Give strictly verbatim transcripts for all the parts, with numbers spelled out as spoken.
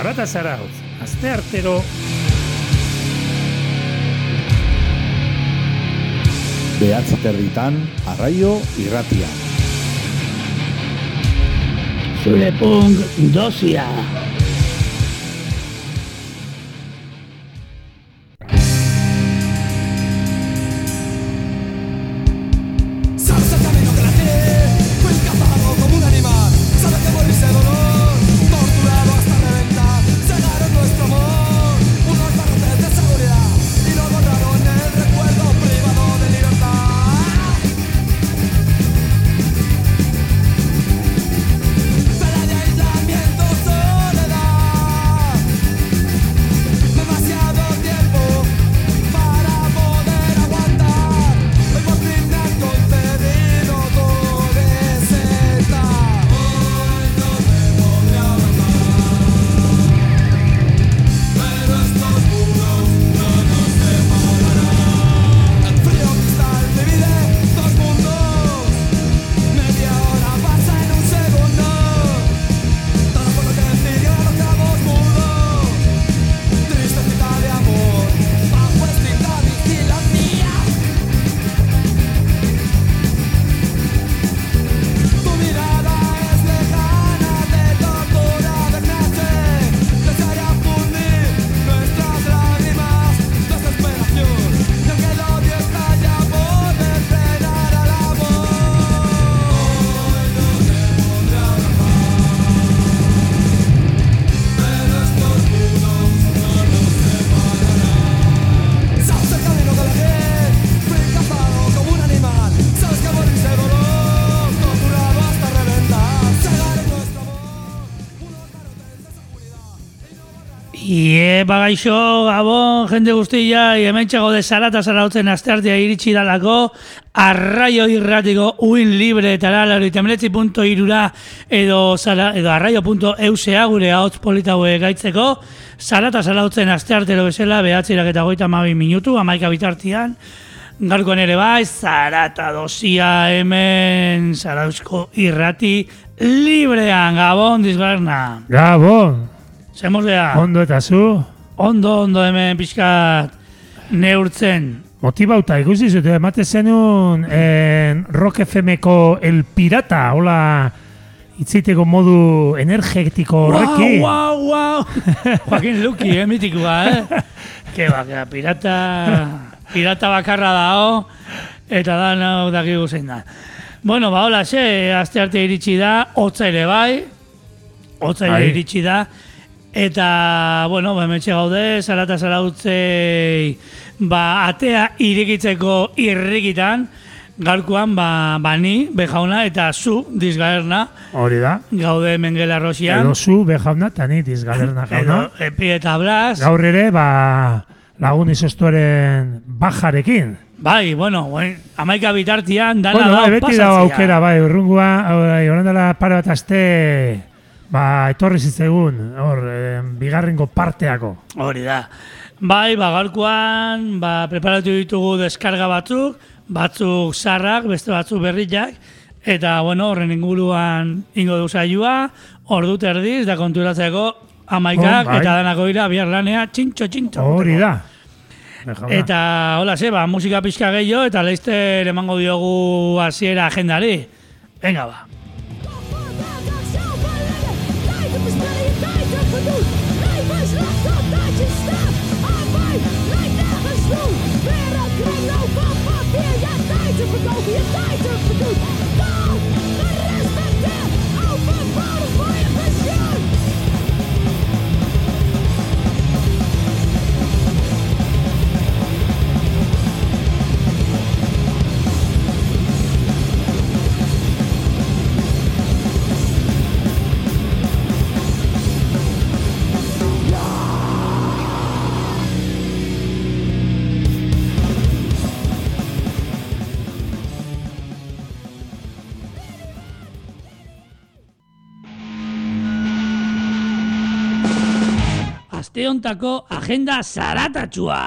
Zarata Zarautz, asteartero behatzi terditan Arraio Irratia. Zure punk dosia. Ie, bagaixo, gabon, jende guztia, hementxe gaude Zarata Zarautzen asteartea iritsi dalako, Arraio Irratiko uin libre eta laurogeita hemeretzi puntu hirura edo, edo arraio puntu eusea gure ahots politaue gaitzeko, Zarata Zarautzen asteartero bezala, behatzirak eta goita hamabi minutu, hamaika bitartian, gaurkoan ere bai, Zarata dosia hemen, Zarauzko Irrati librean, gabon, dizgarna. Gabon! Zemos beha. Ondo eta zu? Ondo, ondo hemen pixkat neurtzen. Motibauta, ikusi zute, emate zenun en, Rock F M-ko El Pirata, hola, itziteko modu energetiko horrekin. Wow, wow, wow! Joaquin Luki, eh, mitikoa, eh? Keba, keba, pirata, pirata bakarra dao, eta da, no, dakigu zein da. Bueno, ba, hola, ze, aste arte iritsi da, hotza ere bai, hotza ere iritsi da, eta, bueno, hementxe gaude, Zarata Zarautzei, ba, atea irekitzeko irrikitan, gaurkoan, ba, bani, bejauna, eta zu, dizgalerna. Hori da. Gaude Mengela Rosian. Edo zu, bejauna, eta ni dizgalerna jauna. Edo, epi eta blas. Gaur ere, ba, lagun izostuaren bajarekin. Bai, bueno, amaika bitartian, dana bueno, da bai, beti pasatzea. da aukera, bai, urrungua, horren dela pare bat aste, ba, etorri zitzegun, hor, eh, bigarrengo parteako. Hori da. Bai, ba, gaurkoan, ba, preparatu ditugu deskarga batzuk, batzuk zarrak, beste batzuk berriak, eta, bueno, horren inguruan ingo du saioa, ordu terdiz, da konturatzeko amaikak, oh, bai. eta danako ira, bihar lanea, txintxo, txintxo. Hori da. Eta, hola, ze, ba, musika pixka gehiago, eta leizter emango diogu hasiera agendari. Venga, ba. Aste hontako agenda zaratatsua.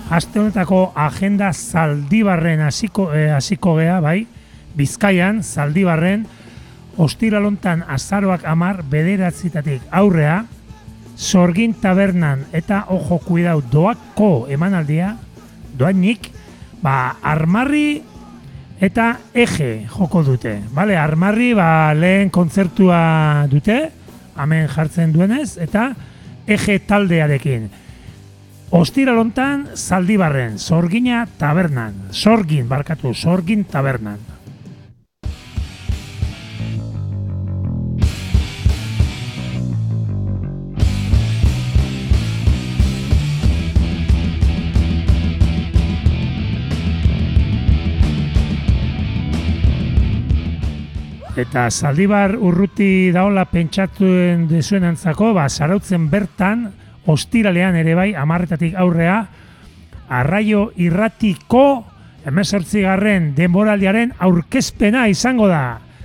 aste honetako agenda Zaldibarren hasiko eh, hasiko gea, bai, Bizkaian, Zaldibarren, ostiral hontan azaroak hamar bederatzitatik aurrea, Sorgin tabernan eta ojo kuidau doako emanaldia, doainik, ba, Armarri eta Eje joko dute. Vale, Armarri ba, lehen kontzertua dute, hemen jartzen duenez, eta Eje taldearekin. Ostiral hontan Zaldibarren, Sorgina tabernan, Sorgin, barkatu, Sorgin tabernan. Eta Zaldibar urruti daola pentsatuen dezuen antzako, ba, zarautzen bertan, ostiralean ere bai, amarretatik aurrea, Arraio Irratiko hemezortzigarren denboraldiaren aurkezpena izango da.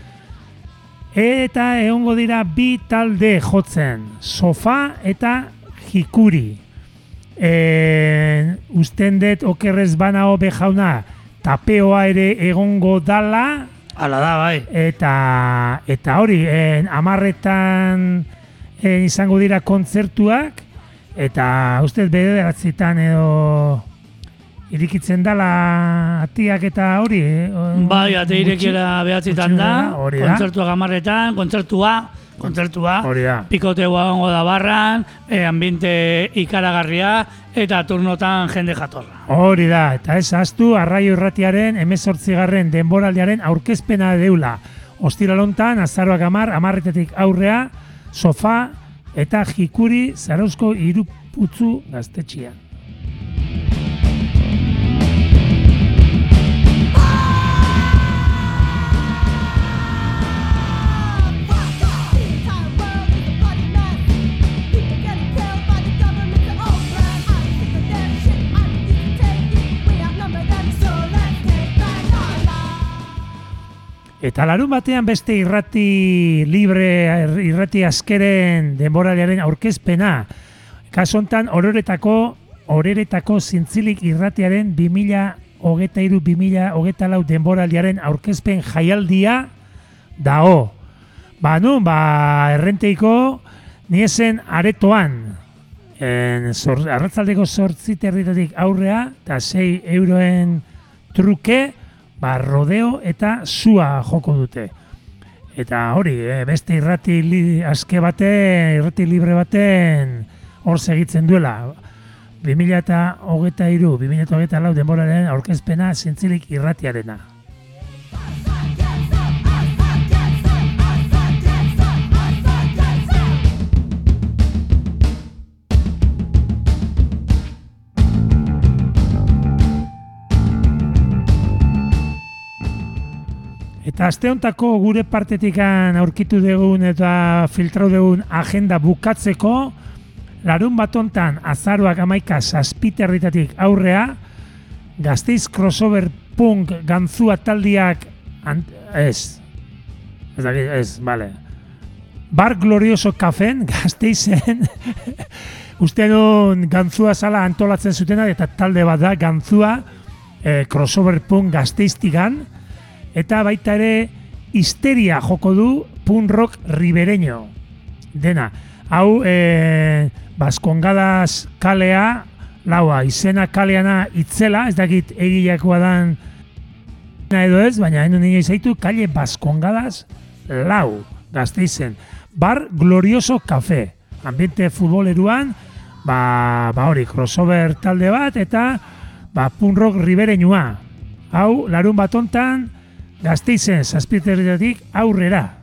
Eta egongo dira bi talde jotzen, Sofa eta Jikuri. E, usten dut okerrez banao bejauna, tapeoa ere egongo dala, Hala da, bai. Eta, eta hori, en, amarretan en, izango dira kontzertuak, eta uste bederatzitan edo irikitzen dala atiak eta hori. Eh? Bai, ate irekiera behatzitan da, kontzertuak amarretan, kontzertua, kontzertua, pikoteua ongo da barran, eh, ambiente ikaragarria, eta turnotan jende jatorra. Hori da, eta ez ahaztu Arraio Irratiaren hemezortzigarren denboraldiaren aurkezpena deula. Ostiral hontan, azaroak hamar, amarretetik aurrea, Sofa eta Jikuri Zarauzko Iruputzu gaztetxean. Eta larun batean beste irrati libre, irrati askeren denboraldiaren aurkezpena. Kasu hontan ororetako, ororetako zintzilik irratiaren bi mila hogeita hiru bi mila hogeita lau denboraldiaren aurkezpen jaialdia dao. Ba nun, ba errenteiko niesen aretoan. En, zor, arratzaldeko zortzi territatik aurrea, eta sei euroen truke, ba, rodeo eta sua joko dute. Eta hori, eh, beste irrati li, aske baten, irrati libre baten hor segitzen duela. bi mila hogeita hiru bi mila hogeita lau denboraren aurkezpena zintzilik irratiarena. Eta aste hontako gure partetikan aurkitu dugun eta filtrau dugun agenda bukatzeko, larun bat hontan azaroak hamaika zazpiterritatik aurrea, Gasteiz crossover punk gantzua taldiak ant, ez, ez, ez, bale, Bar Glorioso Cafén, Gasteizen, uste nun gantzua zala antolatzen zutena, eta talde bat da gantzua eh, crossover punk Gasteiztigan, eta baita ere histeria joko du punk rock ribereño. Dena, hau eh, Baskongadas kalea, laua, izena kaleana itzela, ez dakit egileakoa dan edo ez, baina hain nire izaitu, kale Baskongadas lau, Gasteizen. Bar Glorioso Café, ambiente futboleruan, ba, ba hori, crossover talde bat, eta ba, punk rock ribereñoa. Hau, larun bat hontan, Gasteizen zazpiterritatik aurrera.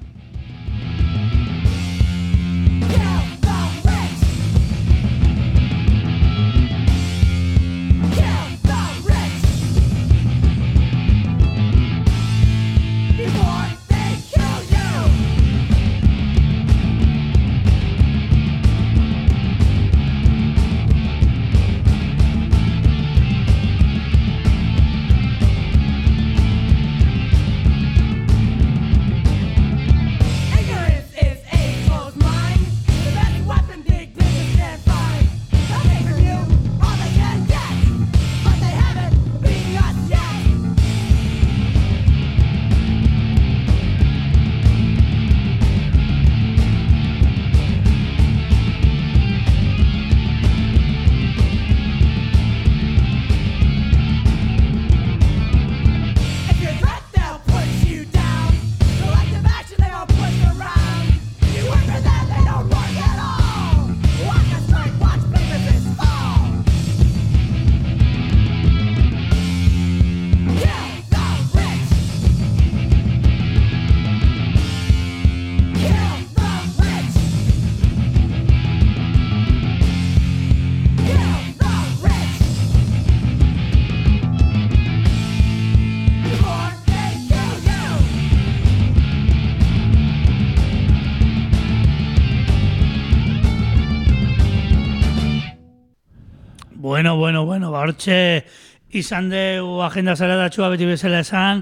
Bueno, bueno, bueno, ba, hortxe izan dugu agenda zaratatxua beti bezala esan,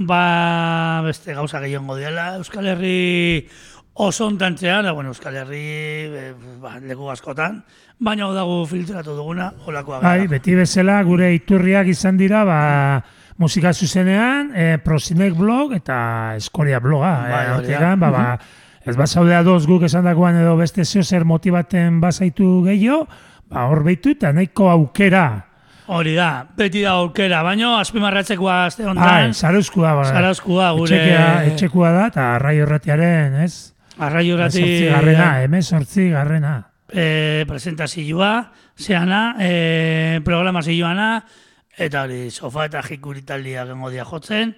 ba, beste gauza gehiongo diela, Euskal Herri oso ontantzean, da, bueno, Euskal Herri e, ba, leku askotan, baina dago filtratu duguna, olakoa gara. Bai, beti bezala gure iturriak izan dira, ba, musika zuzenean, e, Prosinek blog eta Eskoria bloga. Bai, e, hori da. ba, ba, ez bazaudea doz guk esan dagoan edo beste zeo zer motibaten bazaitu gehiago, ba, hor behitu eta nahiko aukera. Hori da, beti da aukera, baina azpimarratzekoa azte honetan. Bai, zarauzkua. Ba, Zarauzkua, gure... Etxekea, etxekua da, eta Arraio Irratiaren, ez? Arraio Irrati... Zortzi garrena, hemen zortzi garrena. E, presentazioa, zeana, e, programazioana, eta hori, sofa eta jikuritaldia gengo dia jotzen,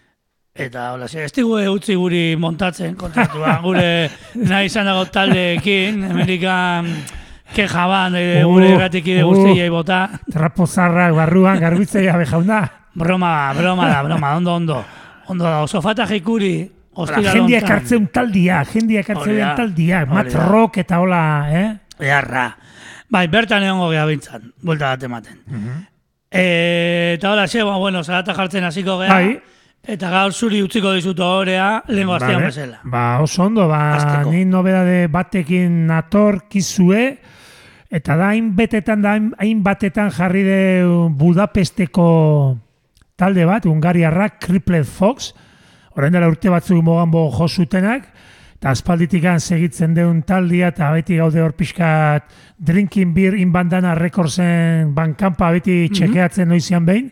eta hola, ez digu utzi guri montatzen kontzertua, gure nahi izan dago taldeekin, Amerikan kejaban, e, uh, gure irratikide uh, guztiei bota. Trapo zarrak barruan garbitzea bejauna. Broma, broma da, broma, ondo, ondo. Ondo da, sofa eta jikuri, ostira Jendia lontan. kartzen taldia, jendia kartzen Hori da, taldia, hori mat da. rock eta hola, eh? Earra. Bai, bertan egongo geha bintzan, buelta bat ematen. Mhm. E, eta hola, xe, bueno, zarata jartzen hasiko geha, Bai. eta gaur zuri utziko dizut ohorea, lehenko astean Vale. bezala. Ba, oso ondo, ba, Hasteko. ni nobedade batekin nator kizue, eta da hainbetetan, da hain- hainbatetan jarri de Budapesteko talde bat, Hungariarrak, Crippled Fox, orain dela urte batzuk moganbo jo zutenak, eta aspalditikan segitzen deun taldia, eta beti gaude hor pixkat Drinking Beer in Bandana Recordsen bankanpa beti txekeatzen noizian behin,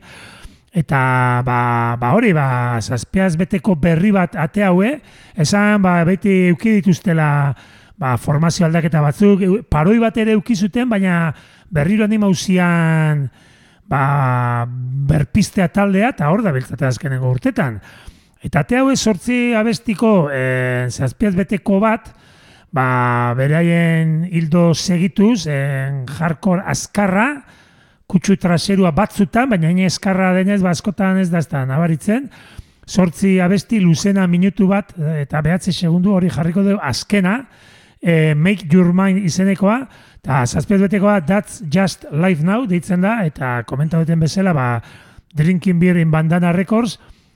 eta ba, ba hori, ba, zazpiaz beteko berri bat ate haue, esan ba, beti euki dituztela ba, formazio aldaketa batzuk, eu- paroi bat ere euki zuten, baina berriro anima usian ba, berpistea taldea, eta hor da biltzate azkenengo urtetan. Eta ate haue sortzi abestiko e, zazpiaz beteko bat, ba, beraien hildo segituz, en, hardcore azkarra, kutsu traserua batzutan, baina hain eskarra denez, ba, askotan ez da ez da nabaritzen. Sortzi abesti luzena minutu bat, eta behatzi segundu hori jarriko dugu azkena, e, Make Your Mind izenekoa, eta zazpiaz betekoa That's Just Life Now deitzen da, eta komenta duten bezala, ba, Drinking Beer in Bandana Records,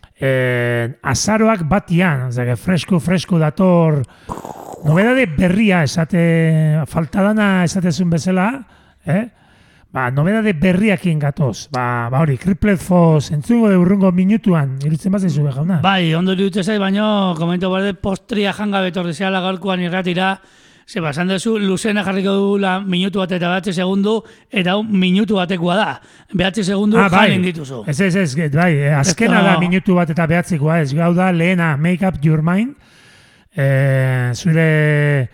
eh, azaroak batian, zake, fresko, fresko dator, nobedade berria esate, faltadana esatezun bezala, eh? Ba, nobedade berriakin gatoz. Ba, ba hori, Crippled Fox, entzungo de urrungo minutuan, irutzen bat zaizu jauna. Bai, ondo iruditze zait, baina komento berde postria janga betorri zehala gaurkoan irratira, ze basan dezu, luzena jarriko dugula minutu bat eta behatzi segundu, eta hau minutu batekoa da. Behatzi segundu Ah, bai. janin dituzu. Ez, ez, ez, get, bai, eh, azkena Esto- da minutu bat eta behatzikoa, ez gau da lehena Make Up Your Mind, eh, zure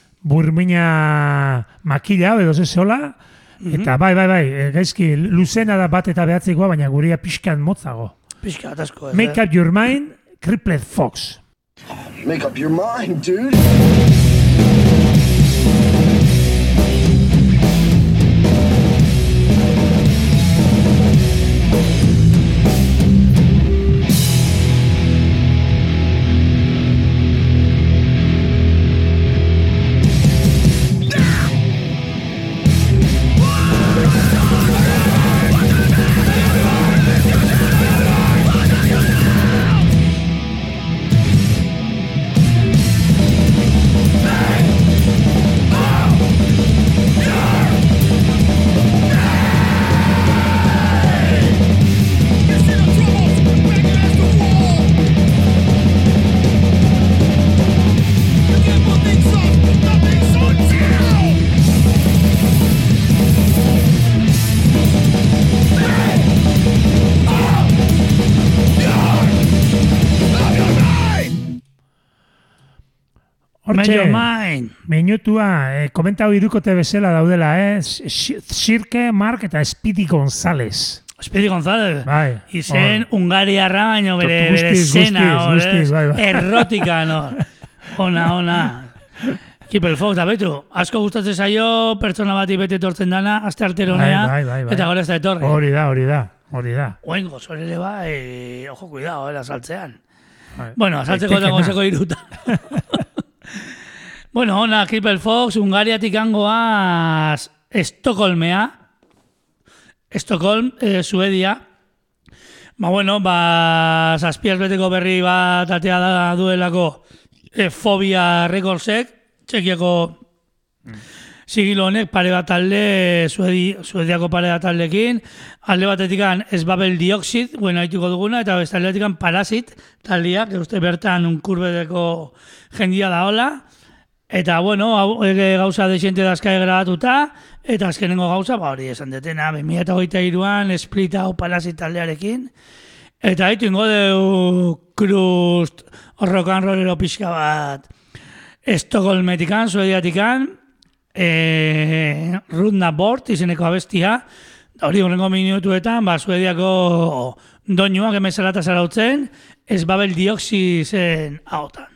burmina makila, edo zezola, eta bai, bai, bai, eh, gaizki, luzena da bat eta behatzikoa, baina guria pixkan motzago. Pixka, atasko. ez, Make eh? Up Your Mind, Crippled Fox. Make up your mind, dude. Make your mind. Minutua, eh, komentau irukote bezala daudela, eh? Sirke, Mark eta Speedy González. Speedy González. Bai. Izen Hungariarra, baino bere, Guztiz, bere guztiz, zena, hor, guztiz, eh? bai, bai. Errotika, no? Ona, ona. Kipel Fox, da betu, asko gustatzen zaio pertsona bati bete etortzen dana, aste arteronea, Bai, bai, bai, bai. eta gara ez da etorri. Hori da, hori da, hori da. Oengo, zore ere ba, eh, ojo, cuidado, eh, azaltzean. Bai. Bueno, azaltzeko eta Daitekena. gozeko iruta. Bueno, ona, Crippled Fox, Hungariatik hangoaz Estokolmea, Estocolm, eh, Suedia. Ba, bueno, ba, zazpiaz beteko berri bat atea da duelako eh, Fobia Recordsek, Txekiako sigilo honek pare bat talde, Suedi, Suediako pare bat taldekin, alde batetikan Esbabel Dioxid, bueno, haituko duguna, eta beste aldetikan Parasit taldeak, uste bertan unkurbedeko jendia da hola, eta, bueno, hau, ege gauza desente dazkae grabatuta, eta azkenengo gauza, ba hori esan detena, bi mila hogeita hiruan Splita hau Parasit taldearekin, eta haitu ingo deu krust rock and rollero pixka bat Estocolmetikan, Suediatikan, E, Rudna Bort izeneko abestia, hori horrengo minutuetan, ba, Suediako doinuak emezalata zarautzen, Esbabel Dioxid zen ahotan.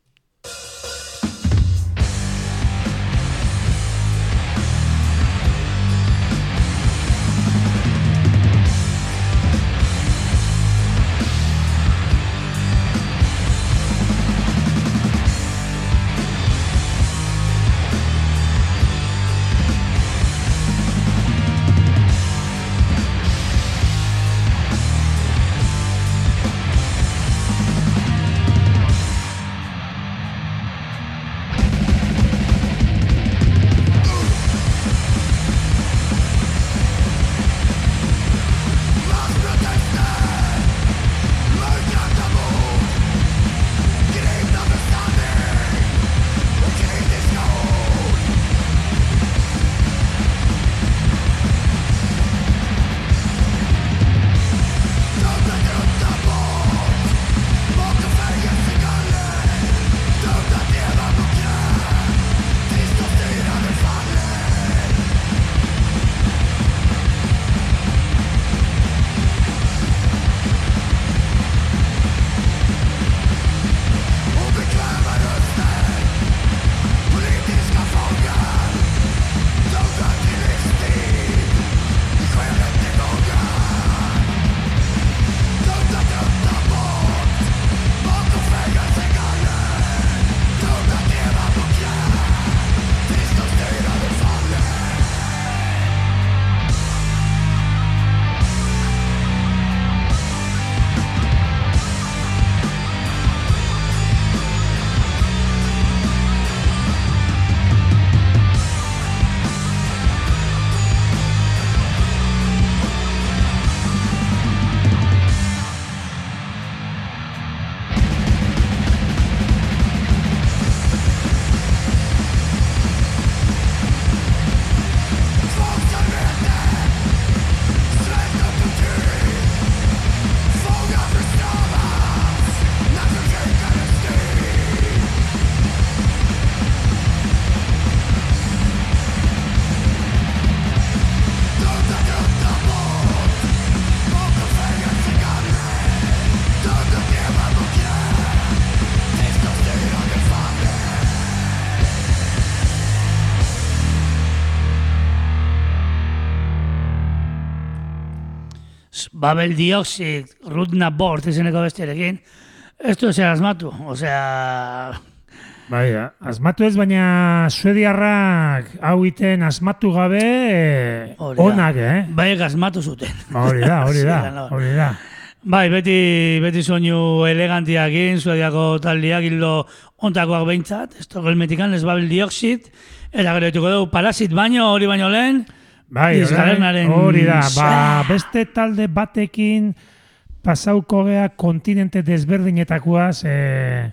Babel Dioxid, Rudna Bort izeneko bestiarekin, ez du zer asmatu, osea... Bai, asmatu ez, baina suediarrak hau iten asmatu gabe eh, onak, eh? Bai, asmatu zuten. Hori da, hori da, hori da. Bai, beti, beti soinu elegantiakin, suediako taldiak hildo ontakoak behintzat, Estocolmetikan Esbabel Dioxid, eta gero dituko dugu Parasit baino, hori baino lehen, bai, hori da, ba, beste talde batekin pasauko gea kontinente desberdinetakoaz, eh,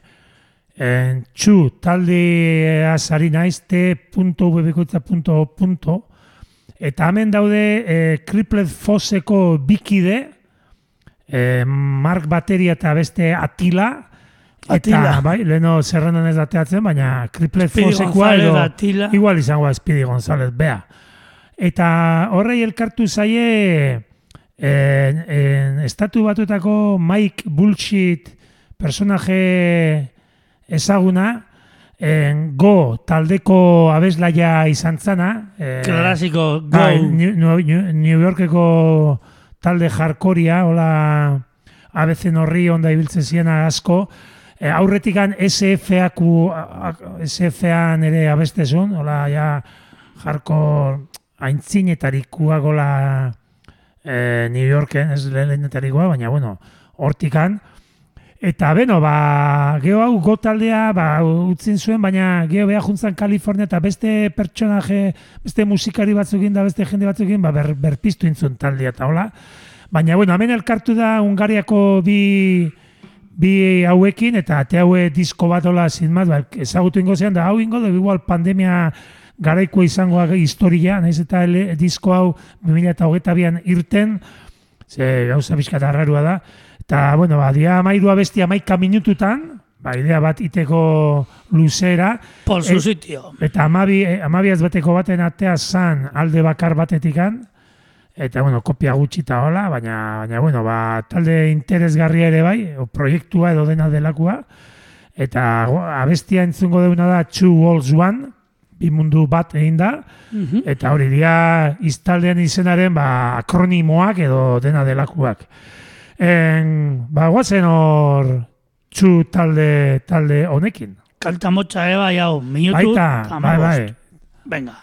en, txu, taldea zari naiz, t punto v bikoitza punto o, eta hemen daude eh, Crippled Fosseko bikide, eh, Mark Bateria eta beste Atila, Atila. Eta, bai, leheno zerrendan ez dateatzen, baina Crippled Fossekoa edo, Atila. Igual izango Speedy González, bea. Eta horrei elkartu zaie en, en, estatu batuetako Mike Bullshit personaje ezaguna, en, Go taldeko abeslaia izan zana. Eh, Klasiko Go. Bai, New, New Yorkeko talde jarkoria, hola abezen horri onda ibiltzen ziena asko. Eh, aurretikan S F-an ere abestezun, hola ja jarko aintzinetarikua gola e, New Yorken, ez lehenetarikoa, baina, bueno, hortikan. Eta, beno, ba, geho hau gotaldea, ba, utzin zuen, baina geho beha juntzan Kalifornia eta beste pertsonaje, beste musikari batzukin da, beste jende batzukin, ba, ber, berpiztu intzun taldea eta hola. Baina, bueno, hemen elkartu da Hungariako bi, bi hauekin, eta ate haue disko bat hola zinmat, ba, ezagutu ingo zean, da hau ingo, da, igual pandemia garaiko izangoa historia, nahiz eta ele, disko hau bi mila hogeita bian irten, ze gauza bizkat arrarua da. Eta, bueno, ba, dia amairua bestia amaika minututan, ba, idea bat iteko luzera. Por su sitio. Eta amabi, amabiaz bateko baten atea zan alde bakar batetikan. Eta, bueno, kopia gutxita hola, baina, baina, bueno, ba, talde interesgarria ere bai, o proiektua edo dena delakua. Eta abestia entzungo deuna da Two Worlds One, bi mundu bat egin da. Uh-huh. Eta hori dia iztaldean izenaren ba, akronimoak edo dena delakuak. En, ba, guazen hor txu talde, talde honekin. Kanta motxa eba, jau, minutu. Baita, bai, bai. Venga.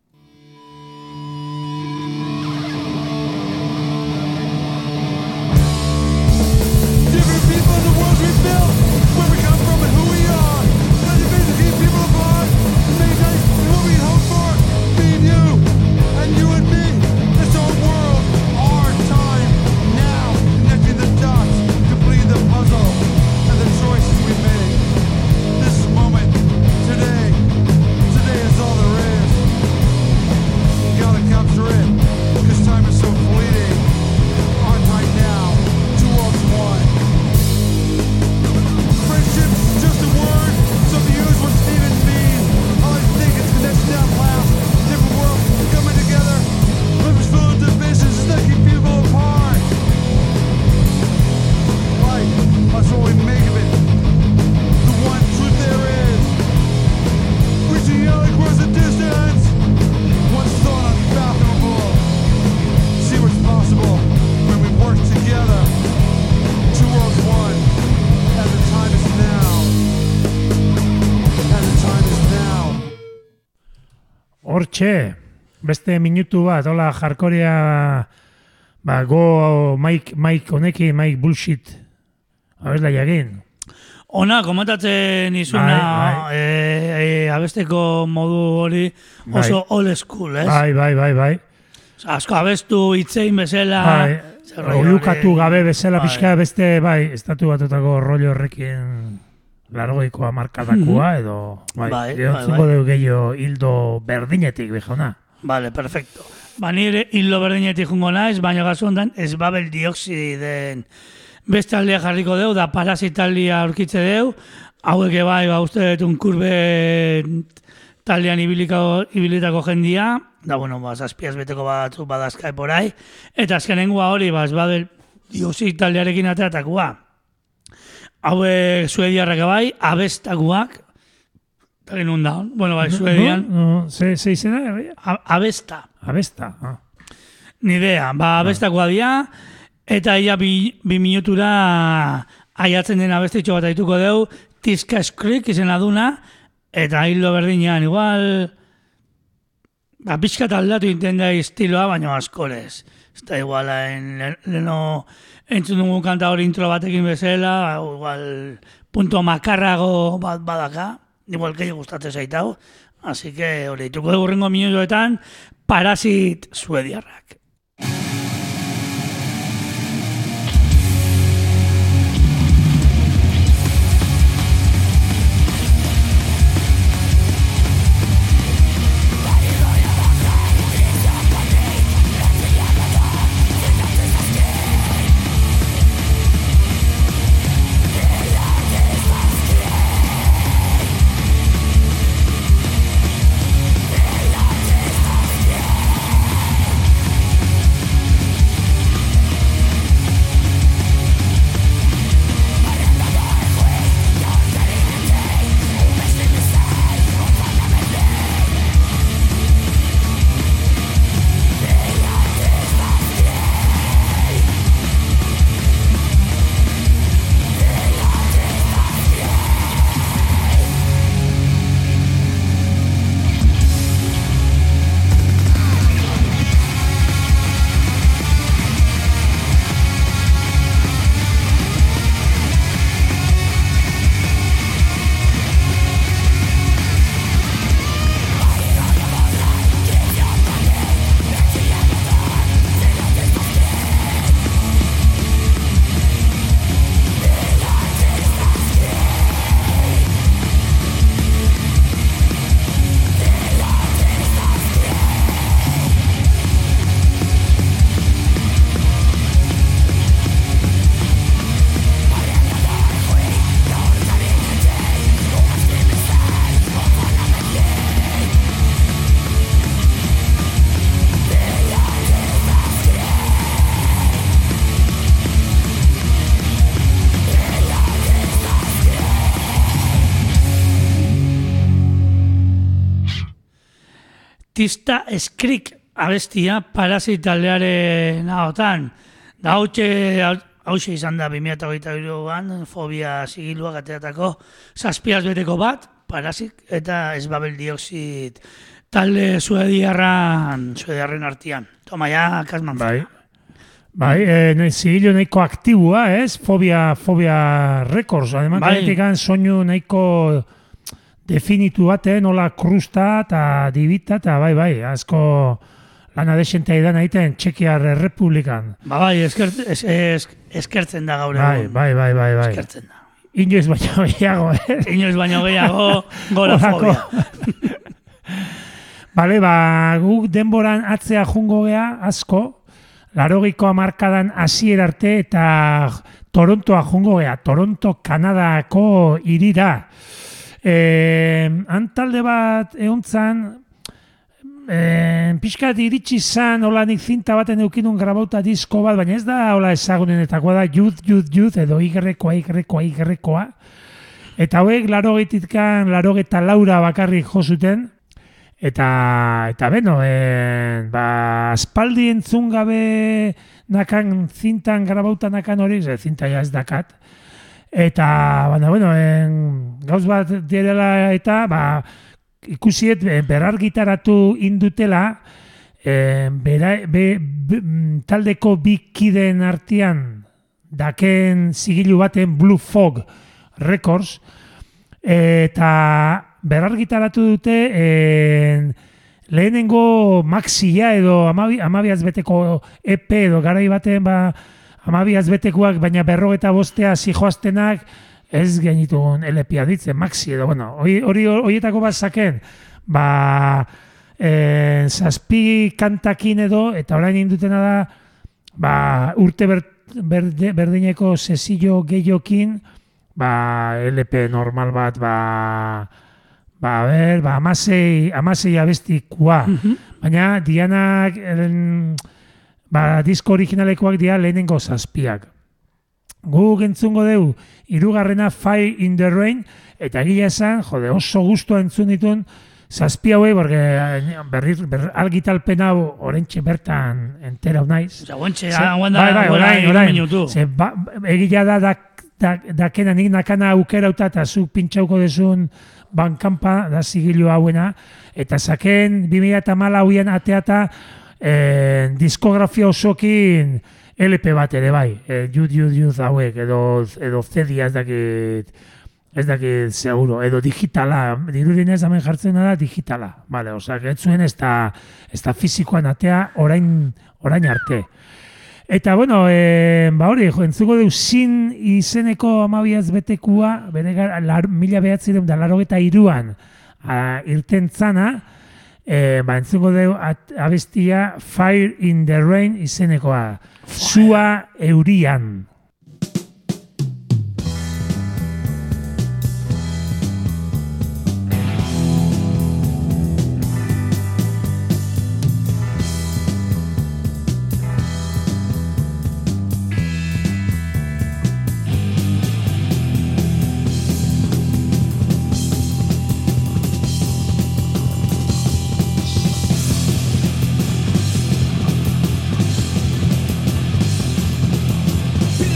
Hortxe, beste minutu bat, hola jarkoria, ba, go Mike, Mike honekin, Mike Bullshit, abesla jagin. Ona, komentatzen izuna, bai, bai. E, e, abesteko modu hori oso bai. Old school, ez? Bai, bai, bai, bai. Asko abestu itzein bezala. Bai, olukatu gabe bezala bai. Pixka beste, bai, estatu batutako rollo horrekin largoikoa markadakoa, edo, bai, bai, bai, bai. Deu gehiago hildo berdinetik, bijona. Vale, perfecto. Ba, nire hildo berdinetik jungo naiz, baina gazu ondan ez babel dioxiden beste aldea jarriko deu, da parasitalia aurkitze deu, hauek bai, ba, uste dut un kurbe taldean ibilitako jendia, da, bueno, ba, zazpiaz beteko batzu badazkai porai, eta azkenengua hori, ba, ez babel dioxid taldearekin ateatakoa. Hauek suediarrak bai, abestakuak, eta genuen da, bueno, bai, suedian. No, no, ze, ze izena? Abesta. Abesta, ah. Nidea, ba, abestakoa dia, eta ia bi, bi minutura aiatzen den abestitxo bat aituko deu, Tiskas Creek izena duna, eta hildo berdinean, igual, ba, pixkat aldatu intenda estiloa, baina askorez. Ez da igual, leno entzun dugu kanta hori intro batekin bezala, igual punto makarrago bat badaka, igual que gustatzen zaitau, así que hori dituko dugu rengo minutoetan, Parasit suediarrak. Yeah. Tista Skrik abestia Parasit taldearen ahotan. Da hautxe, hautxe izan da bi mila hogeita hiruan fobia sigiluak ateratako zazpiaz beteko bat, Parasit eta Esbabel Dioxid talde suediarran, suediarren artean. Toma ja, kasman. Bai. Bai, eh, zigilu nahiko aktibua, ez? Fobia, Fobia Records. Además, bai. Gainetikan soinu nahiko definitu bate, nola krusta eta dibita, eta bai, bai, asko lana desentea idan egiten Txekiar Republikan. Ba bai, eskert, es, es, eskertzen da gaur Bai, egun. bai, bai, bai, bai. Eskertzen da. Inoiz baino gehiago, eh? Inoiz baino gehiago, gora Horako. fobia. Bale, ba, guk denboran atzea jungo gea, asko, larogeiko hamarkadan hasiera arte eta Torontoa jungo gea, Toronto, Kanadako hirira. E, antalde bat egontzan, e, pixkat iritsi zan, hola nik zinta baten eukinun grabauta disko bat, baina ez da hola ezagunenetakoa da, youth, youth, youth, edo igerrekoa, igerrekoa, igerrekoa. Eta hauek larogeitikkan, larogeta laura bakarrik jo zuten, eta, eta beno, e, ba, aspaldi entzun gabe nakan zintan grabauta nakan hori, ze zinta ja ez dakat, eta, baina, bueno, en, gauz bat direla eta, ba, ikusiet berargitaratu indutela, e, bera, be, be, taldeko bi kideen artean daken zigilu baten Blue Fog Records, eta berargitaratu dute en, lehenengo maxia edo amabi, amabiaz beteko E P edo garai baten ba, amabiaz betekoak, baina berrogeta bostea zijoaztenak ez genitun L P-a ditzen, maxi edo, bueno, hori horietako bat zaken, ba, e, zazpi kantakin edo, eta orain indutena da, ba, urte ber, berde, berdineko sesillo gehiokin, ba, L P normal bat, ba, ba, ber, ba, amasei, amasei abestikoa, mm-hmm. Baina dianak, en, ba, disko originalekoak dira lehenengo zazpiak. Gu entzungo deu, hirugarrena Fire in the Rain, eta egia esan, jode, oso gustua entzun ditun, zazpi hauei, porque berri, berri, algitalpen hau orentxe bertan entera naiz. Osa, guantxe, bai, bai, orain, orain. Ze, ba, egia da, da, da, dakena nik nakana aukerauta eta zuk pintxauko desun bankampa da zigilu hauena, eta zaken bi mila hamalauan ateata eh, diskografia osokin L P bat ere bai, eh, Youth, Youth, Youth hauek, edo, edo zedia ez dakit, ez dakit seguro, edo digitala, dirurinez hemen jartzen da digitala, vale, osak, ez zuen ez da, ez da fizikoan atea orain, orain arte. Eta, bueno, e, ba hori, jo, entzuko deu zin izeneko amabiaz betekua, bere gara, lar, mila behatzireun da larogeta iruan a, irten zana, e, ba, entzuko deu at, abestia Fire in the Rain izenekoa, Sua eurian. Be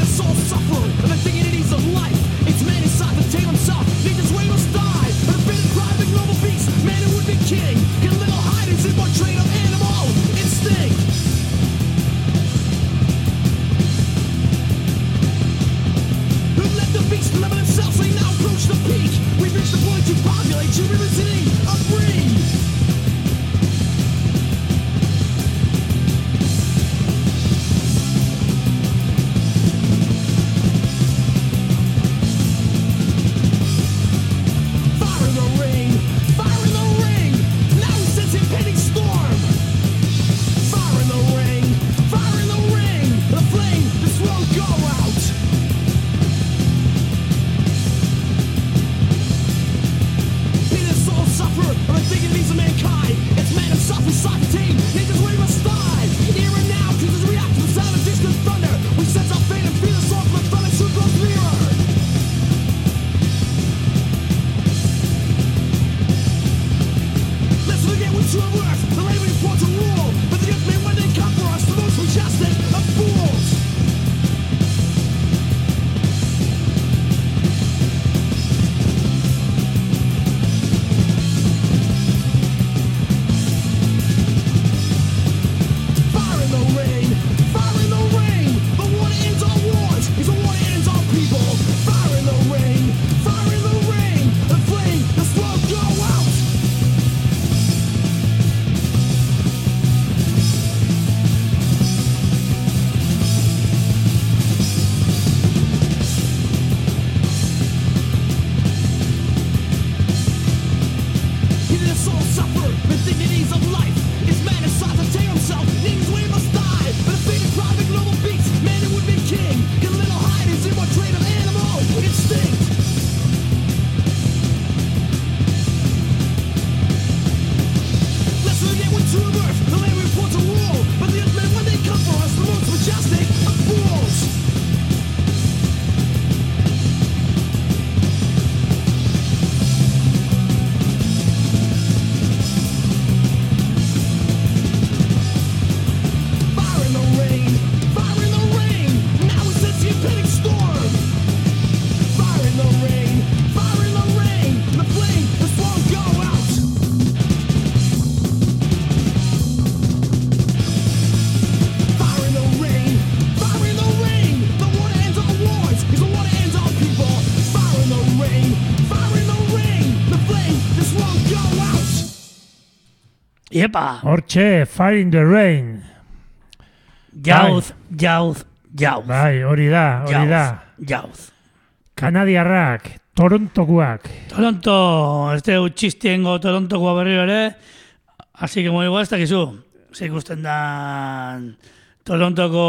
Iepa! Hortxe, Fire in the Rain. Jauz, jauz, jauz. Bai, hori da, hori da. Jauz. Kanadiarrak, Torontokoak. Toronto, ez dugu txistiengo Torontokoa berriro ere, así que muy igual, ez dakizu. Ze ikusten da Torontoko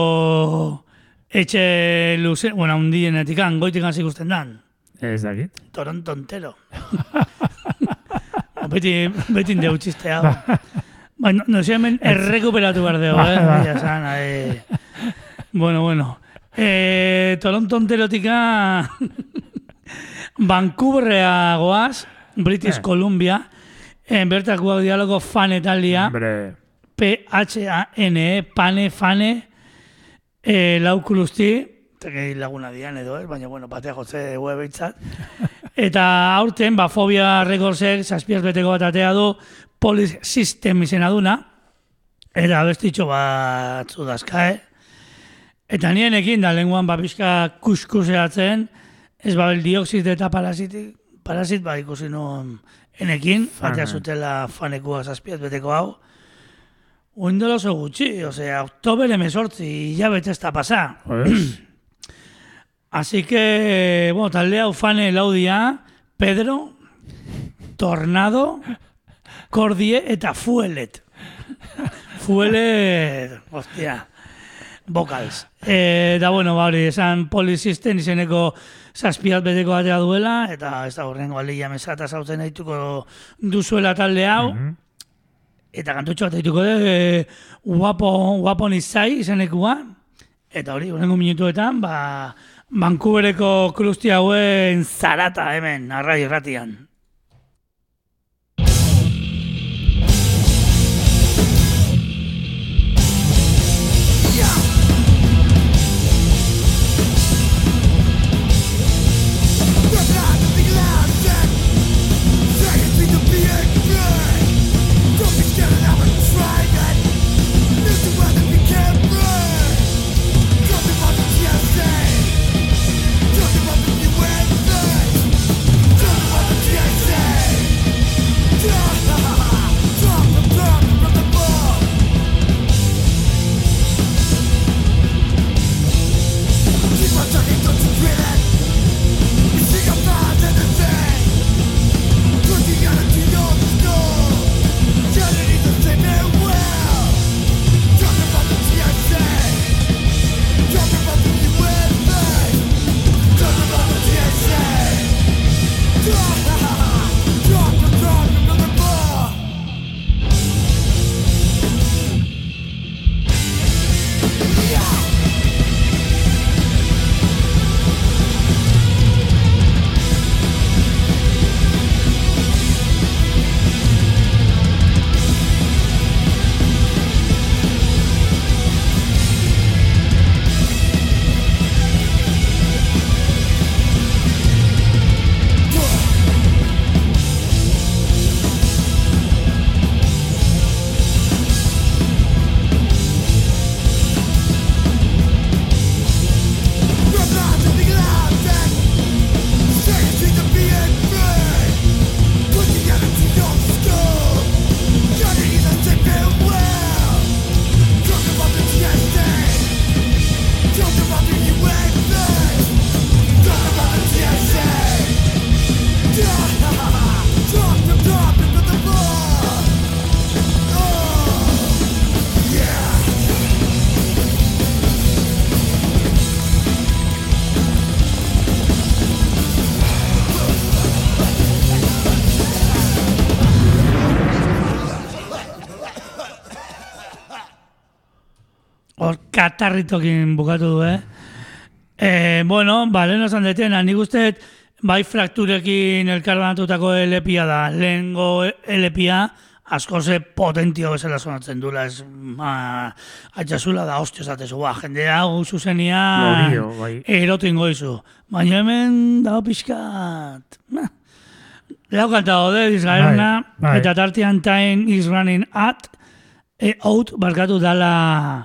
etxe luze, bueno, hundienetikan, goitikan ze ikusten dan. Ez dakit. Toronto entero. beti, beti indeu txiste hau. Ba, no, no sé, hemen errekuperatu behar dugu, eh? Ya san, eh. Bueno, bueno. Eh, Toronto enterotika Vancouverrea goaz, British eh. Columbia, en bertakoak dialogo Fane taldia, P H A N E, Pane, Fane, eh, laukulusti, teke laguna dian edo, eh? Baina, bueno, batea jotze webeitzat. Eta aurten, ba, Fobia Recordsek, zazpiaz beteko bat atea du, Police System izena duna, eta bestitxo bat zudazka, eh? Eta nienekin da lenguan bapiska kuskuseatzen, ez babel dioksit eta parasit, parasit ba ikusi nuen enekin, batea zutela fanekua zazpiaz beteko hau. Uindolo oso gutxi, osea, oktober emezortzi, hilabete ez da pasa. Así que, bueno, taldea ufane laudia, Pedro, Tornado, Cordie eta Fuelet. Fuelet, hostia, vocals. Eh, da, bueno, ba, hori, esan Polysystem izeneko zazpiat beteko batea duela, eta ez da horrengo aldeia mesata zautzen daituko duzuela talde hau, mm-hmm. Eta kantutxo bat daituko de, e, guapo, guapo nizai izenekua, eta hori, horrengo minutuetan, ba, Vancouvereko klusti hauen zarata hemen, arrai irratian. Katarritokin bukatu du, eh? Eh, bueno, ba, lehen osan detena, nik uste bai frakturekin elkarbanatutako L P-a da. Lehengo L P-a asko ze potentio bezala sonatzen dula, ez ma, atxasula da hostio zatezu, ba, jende hau zuzenia bai. Erotingo izu. Baina hemen dago pixkat. Lau kanta gode, dizgaerna, bai, bai. Eta tartean Time is running at, e, out, barkatu dala,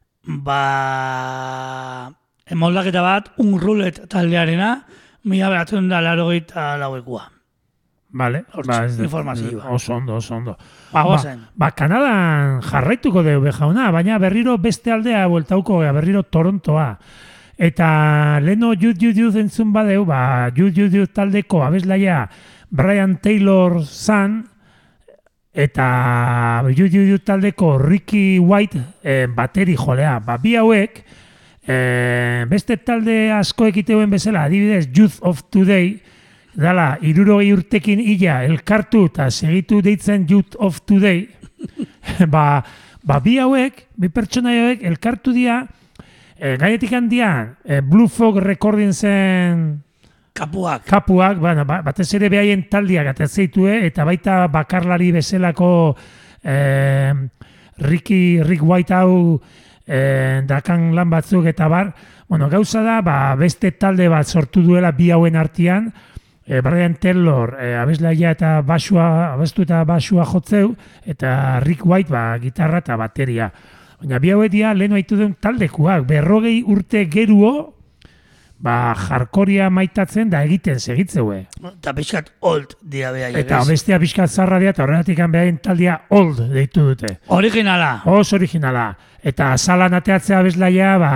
ba, emoldaketa bat, un rulet taldearena, mila beratzen da laro gaita lauekua. Vale, ba, ez informazioa. Oso ondo, oso ondo. Ba, Ba, ba, Kanadan jarraituko dugu bejauna, baina berriro beste aldea bueltauko, berriro Torontoa. Eta leno Youth Youth Youth entzun badeu, ba, Youth Youth Youth taldeko abeslaia Brian Taylor zan, eta Youth Youth Youth taldeko Ricky White eh, bateri jolea. Ba, bi hauek, eh, beste talde asko ekiteuen bezala, adibidez Youth of Today, dala, irurogei urtekin illa elkartu eta segitu deitzen Youth of Today, ba, ba bi hauek, bi pertsona hauek elkartu dira, e, gaietik handian, e, Blue Fog Recordingsen kapuak, kapuak bueno, ba, batez ere behaien taldiak atezeitue, eta baita bakarlari bezalako e, Ricky, Rick White hau e, dakan lan batzuk eta bar, bueno, gauza da, ba, beste talde bat sortu duela bi hauen artean, E, Brian Taylor e, abeslaia eta basua, abestu eta basua jotzeu, eta Rick White ba, gitarra eta bateria. Baina bi hauek dira lehen haitu den taldekuak, berrogei urte geruo, ba, jarkoria maitatzen da egiten segitzeue. Eta pixkat old dia behaiek. Eta bestea pixkat zarra dira, eta horregatik behaien taldia old deitu dute. Originala. Oso originala. Eta azalan ateatzea abeslaia, ba,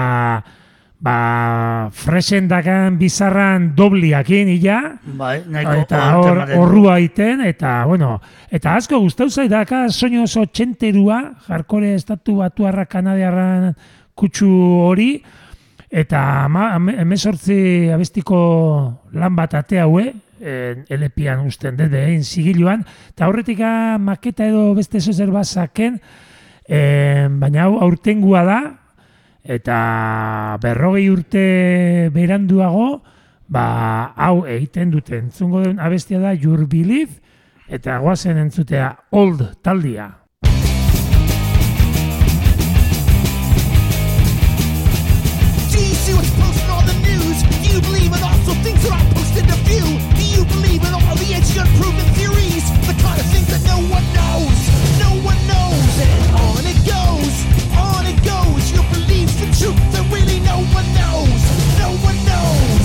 ba, fresen dakan bizarran dobliakin illa, bai, nahiko eta hor, horrua iten, eta, bueno, eta asko gustau zait, daka soinu oso txenterua, jarkore estatu batuarra kanadiarran kutsu hori, eta emezortzi abestiko lan bat ate haue, L P-an usten dut egin zigiluan, eta horretik maketa edo beste zozer bazaken, e, baina hau aurtengua da, eta berrogei urte beranduago, ba, hau egiten dute. Entzungo den abestia da Your Belief, eta guazen entzutea Old taldia. Do you see what's posted on the news? Do you believe in also things that aren't posted to view? Do you believe in all the edgy unproven theories? The kind of things that no one knows. No one knows, and on it goes. On it goes. You believe the truth that really no one knows. No one knows.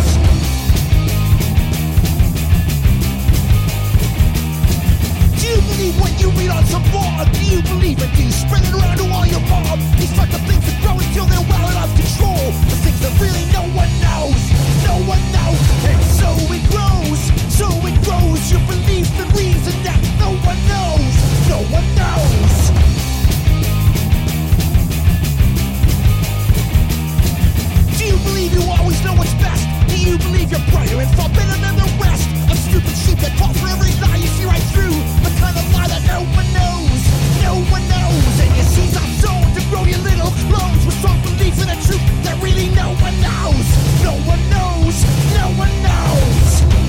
Do you believe what you read on some blog? Do you believe it? Do you spread it around to all your mob? These type of things that grow until they're well out of control. The things that really no one knows. No one knows. And so it grows. So it grows. You believe the reason that no one knows. No one knows. Do you believe you always know what's best? Do you believe you're brighter and far better than the rest? A stupid sheep that fall for every lie you see right through. The kind of lie that no one knows. No one knows. And you seize our soul to grow your little clones with strong beliefs in a truth that really no one knows. No one knows. No one knows.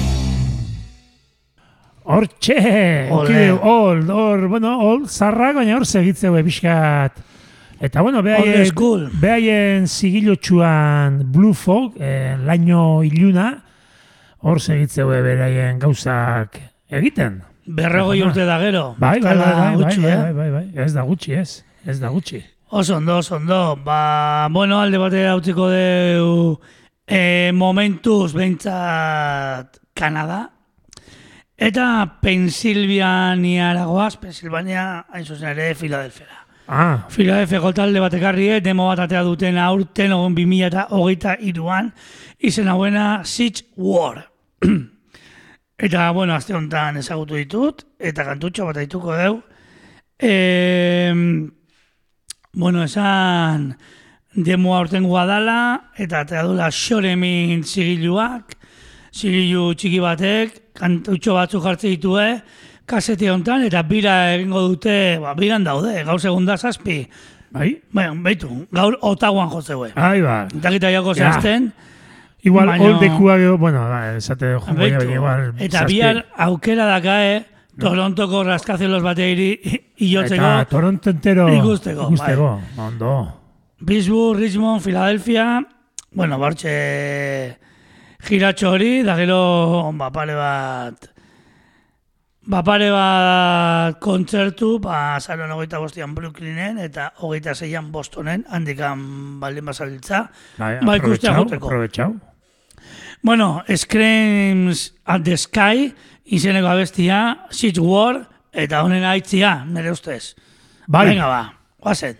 Hortxe! Old, hor, bueno, old, zarrak, baina hor segitzeu ebiskat. Eta, bueno, behaien, behaien zigilotxuan Blue Fog, eh, laino iluna, hor segitzeu beraien gauzak egiten. Berrogoi urte da gero. Bai, bai, bai, bai, gutxi, bai, bai, bai, bai, ez da gutxi, ez, ez da gutxi. Oso ondo, oso ondo. Ba, bueno, alde batera utziko deu eh, momentuz behintzat Kanada. Eta Pensilvaniaragoaz, Pensilvania, hain zuzen ere, Filadelfia. Ah. Filadelfiako talde bat ekarrie, demo bat atea duten aurten ogon bi mila eta hogeita hiruan, izen hauena Siege War. Eta, bueno, azte honetan ezagutu ditut, eta kantutxo bat aituko deu. E, bueno, esan demo aurten guadala, eta atea dula Xoremin zigiluak, zigilu txiki batek, kantutxo batzu jartze ditue, kasete honetan, eta bira egingo dute, ba, biran daude, gaur segunda zazpi. Bai? Baina, baitu, gaur otaguan jotzeue. Ai, ba. Eta gita jako zehazten. Igual, baino, oldekua gero, bueno, ba, esate jongo ja, igual. Eta bihar aukera dakae, Torontoko raskazelos bateiri iotzeko. Eta Toronto entero ikusteko. Ikusteko, bai. Ondo. Pittsburgh, Richmond, Philadelphia, bueno, bortxe giratxo hori, da gero, ba, pare bat, ba, pare bat kontzertu, ba, zaron hogeita bostian Brooklynen, eta hogeita zeian Bostonen, handikan baldin bazalitza, Bai, ba, ikustea goteko. Aprobetxau. Bueno, Screams at the Sky, izeneko abestia, Siege War, eta honen aitzia, nire ustez. Bai. Venga ba, guazen.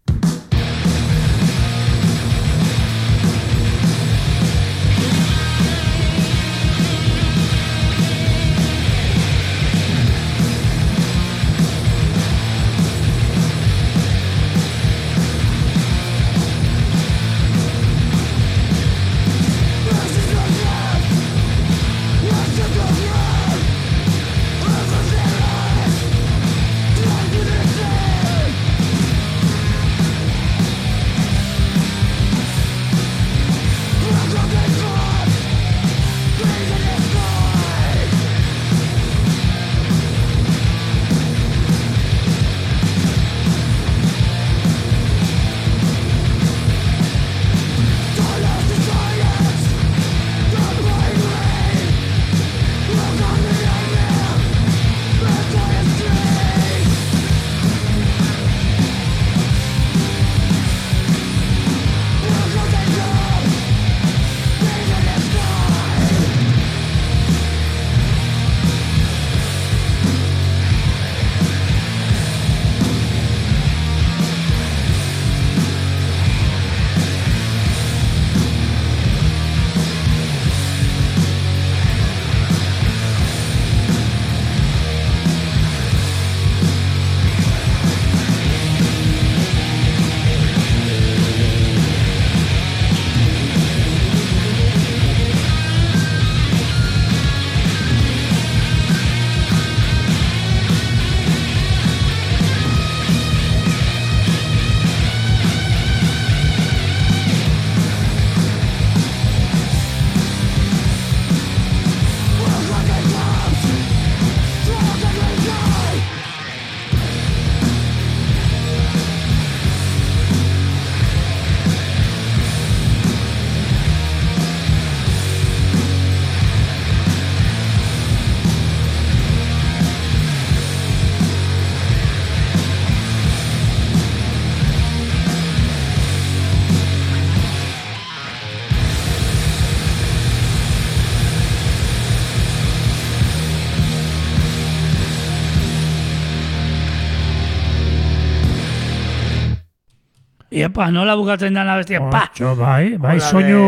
Iepa, nola bukatzen dana bestia, pa! Otxo, bai, bai, Hola, soinu...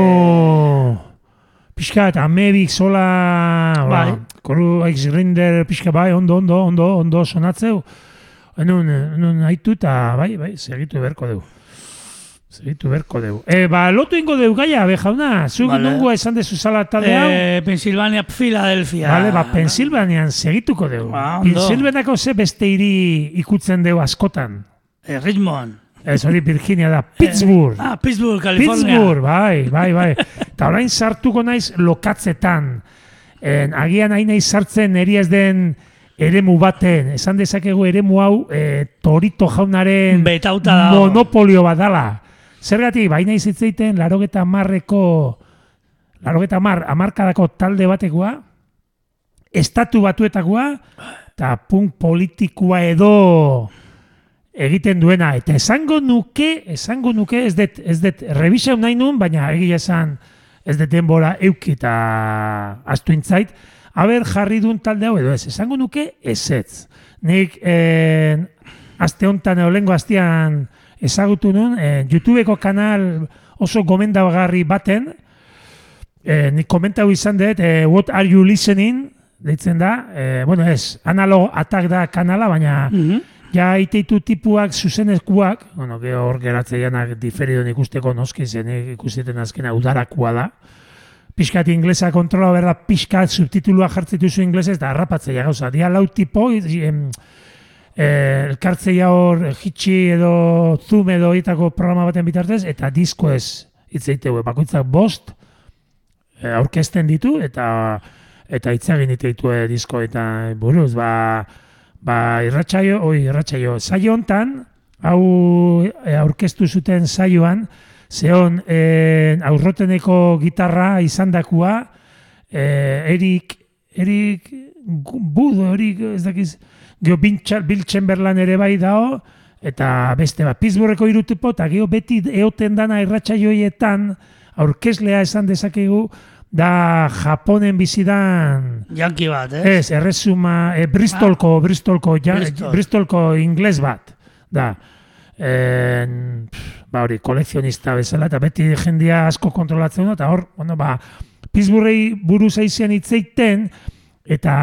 Pixka eta amebik sola... Bai. Koru X-Rinder pixka, bai, ondo, ondo, ondo, ondo sonatzeu. Enun, enun haitu eta, bai, bai, segitu berko deu. Segitu berko deu. E, ba, lotu ingo deu gaia, be jauna, zuk Vale. nungua esan dezu zala talde hau. Eh, Pensilvania, Philadelphia. Vale, ba, Pensilvanian segituko deu. Ba, ondo. Pensilvaniako ze beste hiri ikutzen deu askotan. Eh, Richmond. Ez hori Virginia da, Pittsburgh. Ah, Pittsburgh, California. Pittsburgh, bai, bai, bai. Eta orain sartuko naiz lokatzetan. En, agian hain naiz sartzen eri ez den eremu baten. Esan dezakegu eremu hau e, Torito jaunaren Betauta dago. monopolio bat dala. Zergatik, bai naiz hitzeiten larogeta marreko, larogeta mar, amarkadako talde batekoa, estatu batuetakoa, eta punk politikoa edo egiten duena, eta esango nuke, esango nuke, ez det, ez det, rebiseu nahi nun, baina egia esan, ez det denbora euki eta astu intzait, haber jarri duen talde hau edo ez, esango nuke ezetz. Nik eh, aste hontan edo lehengo astean ezagutu nun, eh, YouTubeko kanal oso gomendagarri baten, eh, nik komentau izan dut, eh, What Are You Listening, deitzen da, eh, bueno ez, Analog Attack da kanala, baina Mhm. ja iteitu tipuak zuzenezkuak, bueno, geho hor geratzeianak diferidon ikusteko noski zen ikusteten azkena udarakua da. Piskat inglesa kontrola berda, piskat subtitulua jartzituzu inglesez, da harrapatzea gauza. Dia lau tipo, em, eh, elkartzeia hor hitxi edo zoom edo itako programa baten bitartez, eta disko ez hitzeiteu, bakoitzak bost eh, aurkezten ditu, eta eta hitzagin diteitu eh, disko eta buruz, ba... Ba, irratsaio, oi, irratsaio, saio hontan, hau e, aurkeztu zuten saioan, zehon e, aurroteneko gitarra izandakua, e, Erik, Erik Budo, Erik, ez dakiz, geho Bill Chamberlain ere bai dao, eta beste bat, Pittsburgheko irutupo, eta geho beti eoten dana irratsaioietan, aurkezlea esan dezakegu, da Japonen bizidan Yankee bat, eh? ez, erresuma e, Bristolko, Bristolko, ja, Bristol. Bristolko ingles bat da. En, ba hori, kolekzionista bezala, eta beti jendia asko kontrolatzen du, eta hor, bueno, ba, Pittsburghi buruz aizean hitzeiten, eta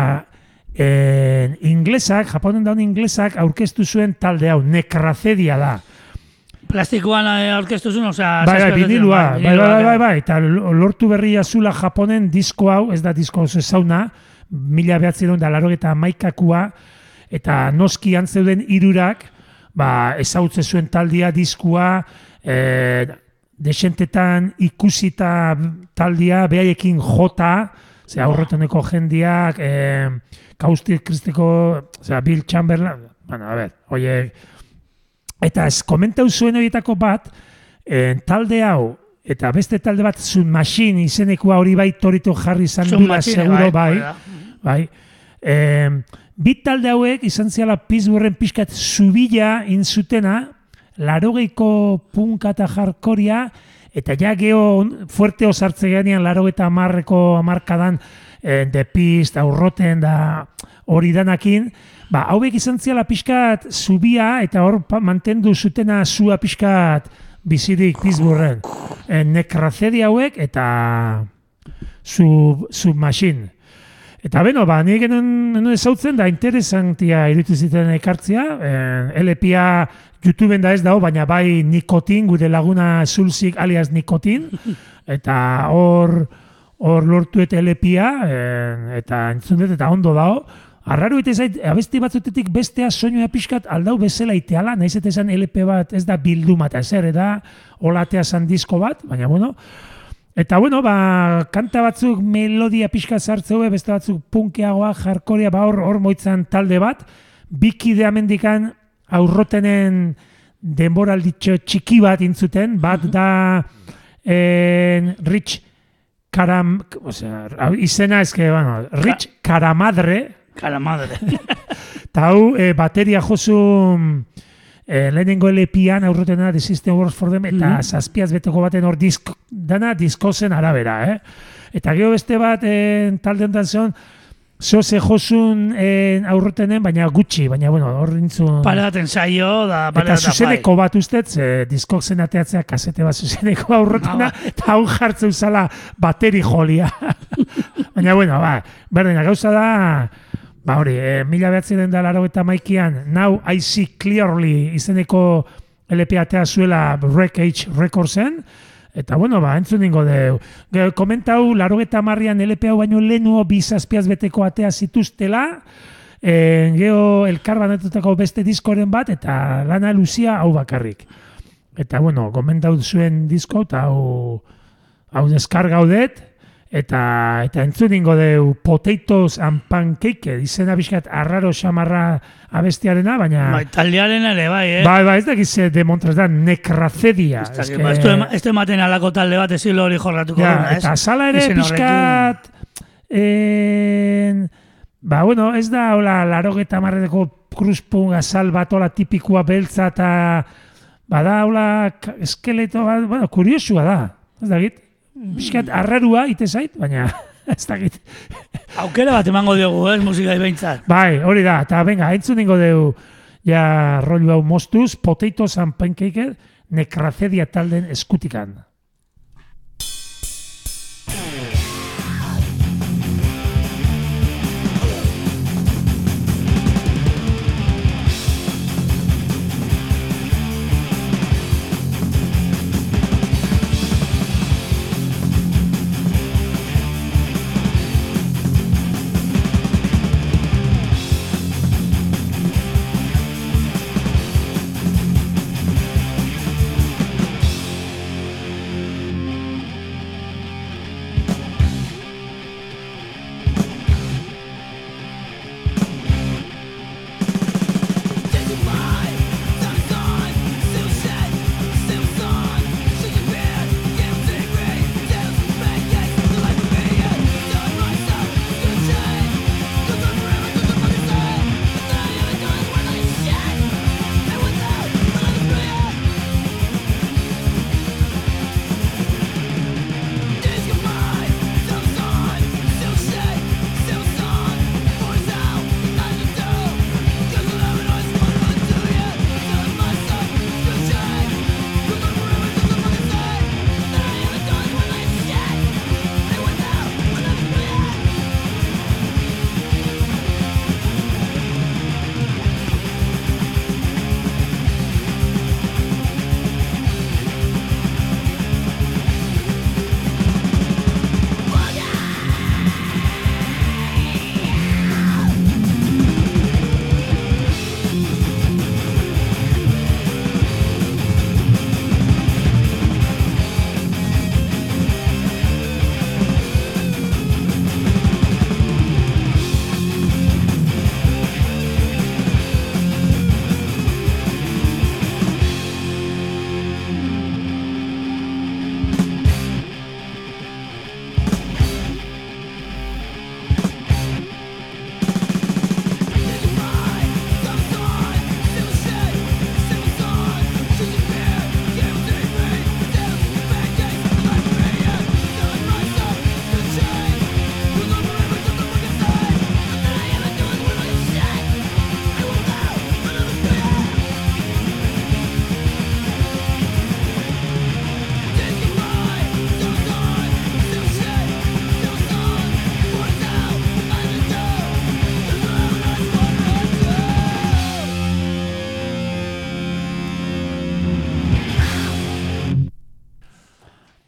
en, inglesak, Japonen daun inglesak aurkeztu zuen talde hau, Necracedia da. Plastikoan aurkeztu zuen, osea... Bai, bai, zazpi vinilua, bai, bai, bai, bai, vinilua, bai, eta lortu berria zula Japonen disko hau, ez da disko oso ezauna, mila behatziehun da laurogeita hamaikakua, eta noski antzeuden hirurak, ba, ezautze zuen taldia, diskua, eh, desentetan ikusita taldia, behaiekin jota, ze aurretoneko jendiak, eh, Kaustik Kristeko, osea, Bill Chamberlain, bueno, a ver, oie, eta ez komentau zuen horietako bat, eh, talde hau, eta beste talde bat, Sun Machine izenekoa hori bai torito jarri izan Sun dula, Machine, seguro bai, bai, bai. Eh, bit talde hauek izan ziala Pittsburghen pixkat zubila inzutena, larogeiko punka eta jarkoria, eta ja geho fuerte osartze ganean larogeita amarreko amarkadan eh, de pist, aurroten da hori danakin, ba, hauek izan ziala pixkat zubia, eta hor pa, mantendu zutena zua pixkat bizirik Pittsburghen. Eh, Necracedia hauek eta Sub, Submachine. Eta beno, ba, nik genuen ezautzen da interesantia irutu ziten ekartzia. Eh, L P A YouTubeen da ez dago, baina bai Nikotin, gure laguna Zulzik alias Nikotin. Eta hor hor lortuet L P A, eh, eta entzun dut, eta ondo dago. Arraro eta zait, abesti batzutetik bestea soinua pixkat aldau bezala iteala, nahiz eta esan L P bat ez da bilduma eta zer, eta olatea zan disko bat, baina bueno, eta bueno, ba, kanta batzuk melodia pixka sartzeue, beste batzuk punkeagoa, jarkoria, ba, hor, hor moitzan talde bat, bikide amendikan aurrotenen denboralditxo txiki bat intzuten, bat da en, Rich Karam, o sea, izena eske, bueno, Rich Karamadre, Cara madre. eta hau eh, bateria josun eh, lehenengo L P-an aurrotena The System Works for Them, eta mm -hmm. zazpiaz beteko baten hor disk, dana diskozen arabera, eh? Eta gero beste bat eh, talde honetan zeon, zoze josun eh, aurrotenen, baina gutxi, baina bueno, hor rintzun... Paleaten saio, da... Eta zuzeneko bat ustez, eh, diskok zen ateatzea kasete bat zuzeneko aurrotena, eta hau jartzen uzala bateri jolia. Baina bueno, ba, berdina, gauza da... Ba hori, e, mila behatzi den da laro eta maikian, Now I See Clearly izeneko L P atea zuela Wreckage Recordsen, eta bueno, ba, entzun ningo deu. Komentau, laro eta marrian L P hau baino lehenuo bizazpiaz beteko atea zituztela, e, geho elkarbanetutako beste diskoren bat, eta lana luzia hau bakarrik. Eta bueno, komentau zuen disko, eta hau, hau deskargaudet, Eta, eta entzuningo deu Potatoes and Pancake, izena bizkat arraro xamarra abestiarena, baina... Bai, taldearen ere, bai, eh? Bai, bai, ez dakiz demontraz da, Necracedia. Ez dakit, ba, ez du ematen alako talde bat ezilo hori jorratuko ja, duna, ez? Eta sala ere Izen bizkat... En, ba, bueno, ez da, hola, larogeta marreteko kruzpun azal bat, hola, tipikua beltza, eta... Bada, hola, eskeleto bat, bueno, kuriosua da, ez dakit? Bizkat arrarua ite zait, baina ez dakit. Aukera bat emango diogu, ez, musikai behintzat. Bai, hori da, eta venga, entzun ningo deu, ja, rollu hau mostuz, Potatoes and Pancake, Necracedia talden eskutikan.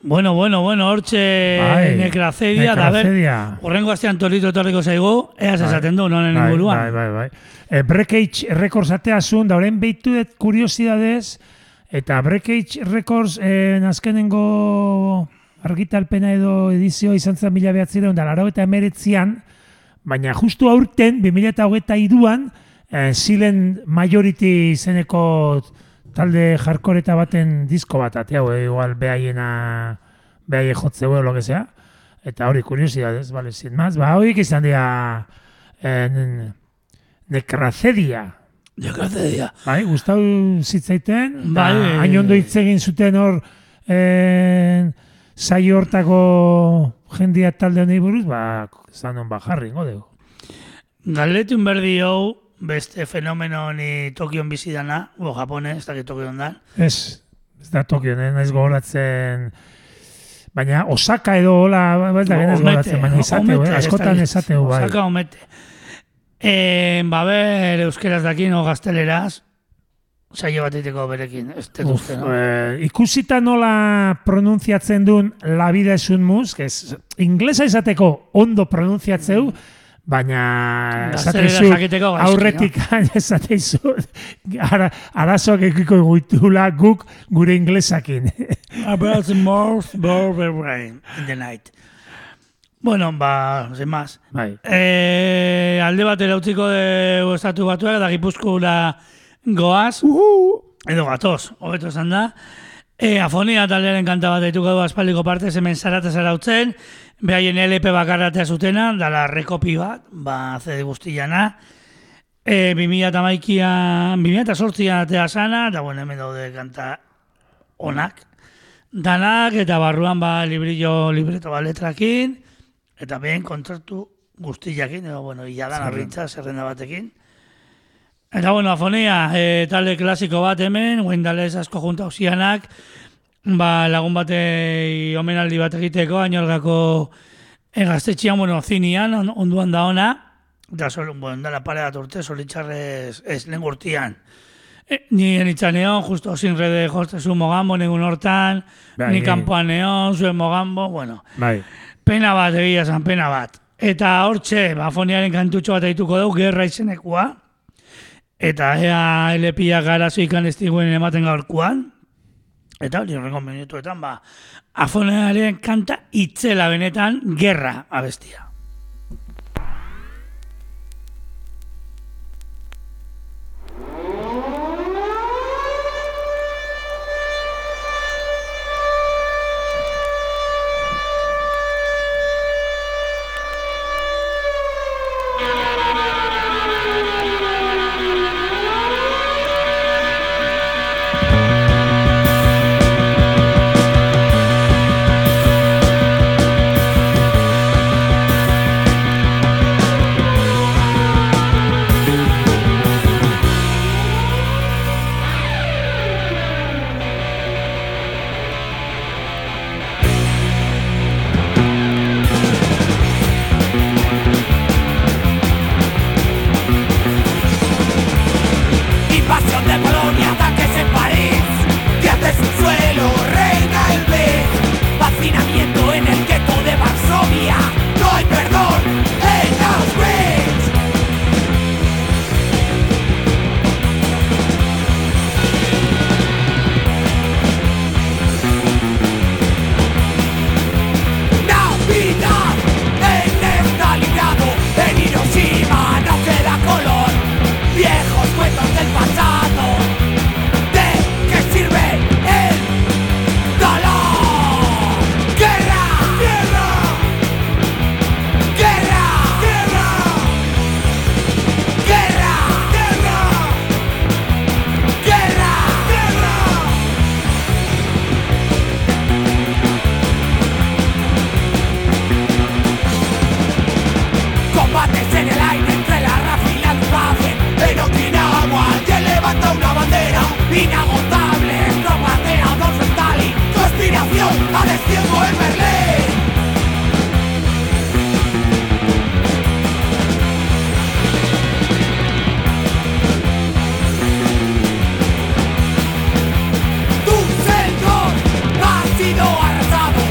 Bueno, bueno, bueno, hortxe Bai, nekrazedia, da ber, nekrazedia. horrengo astean Tolito etorriko zaigu, eaz esaten du, nonen Bai, inguruan. bai, bai, bai. E, Breakage Records ateazun, da horrein behitu dut kuriosidadez, eta Breakage Records eh, azkenengo argitalpena edo edizio izan zen mila behatzireun da laro eta emeretzian, baina justu aurten, bi mila hogeita hiruan, eh, Silent Majority izeneko talde jarkoreta baten disko bat, atea, igual behaiena, behaie jotzeu, lo que sea. Eta hori, kuriosidades, vale, sin más. Ba, horiek izan dira eh, nekrazedia. Nekrazedia. Bai, gustau zitzaiten. Bai. Hain ondo hitz egin zuten hor eh, saio hortako jendia talde honei buruz, ba, zanon ba jarri, ingo dugu. Galetun berdi hau, beste fenomeno ni Tokion bizi dana, o Japone, ez dakit Tokion dan. Ez, ez da Tokion, eh? Naiz gogoratzen, baina Osaka edo hola, ez da genez gogoratzen, baina izateu, eh? Askotan esateu, bai. Osaka omete. Eh, ba ber, euskeraz dakin o gazteleraz, saio bat egiteko berekin, ez dut uste, no? Eh, ikusita nola pronuntziatzen duen La vida es un mus, que es, inglesa izateko ondo pronuntziatzeu, baina Gaztelera esateizu jakiteko gaizki, aurretik esateizu ara, arazoak ekiko gutula guk gure inglesakin. About the most border rain in the night. Bueno, ba, sin más. Bai. Eh, alde batera utziko de estatu batuak, da Gipuzkoara goaz, edo gatoz, hobeto esan da. E, afonia taldearen kanta bat dituko du aspaldiko partez hemen zarata zarautzen, behaien L P bakarratea zutena, dala rekopi bat, ba, zede guztiana. E, bi mila hamaikaan, bi mila zortzian atea sana, eta bueno, hemen daude kanta onak. Danak, eta barruan ba, librillo, libreto ba, letrakin, eta behen kontzertu guztiakin, edo, bueno, iladan arritza, zerrenda batekin. Eta, bueno, afonia, e, talde klasiko bat hemen, guindalez asko junta usianak, ba, lagun batei omenaldi bat egiteko, Añolgako e, gaztetxian, bueno, zinian, on, onduan da ona, eta, sol, bueno, dala pare bat urte, solitxarrez, ez, lehen gurtian. E, ni enitzan neon, justo sin rede jostezu mogambo, negun hortan, Bai, ni bai. kanpoan neon, zuen mogambo, bueno, Bai. pena bat, egia zan, pena bat. Eta hortxe, ba, afoniaren kantutxo bat egituko dugu, gerra izenekua, eta ea L P-ak arazo ikan ez diguen ematen gaurkoan, eta hori horrengo minutuetan, ba, afoniaren kanta itzela benetan gerra abestia. Invasión de Polonia, ataques en París, tiende su suelo, reina el beat. Vacinamiento en el gueto de Varsovia, no hay perdón en Auschwitz. Navidad en Stalingrado, en Hiroshima no queda color. Viejos cuentos del pasado, ¿de qué sirve el dolor? ¡Guerra! ¡Guerra! ¡Guerra! ¡Guerra! ¡Guerra! ¡Guerra! ¡Guerra! ¡Guerra! Combates en el aire entre la R A F y la Luftwaffe. En Okinawa ya levanta una bandera inagotable, tropas de Adolf Stalin, conspiración a destiempo en Berlín. Tu señor ha sido arrasado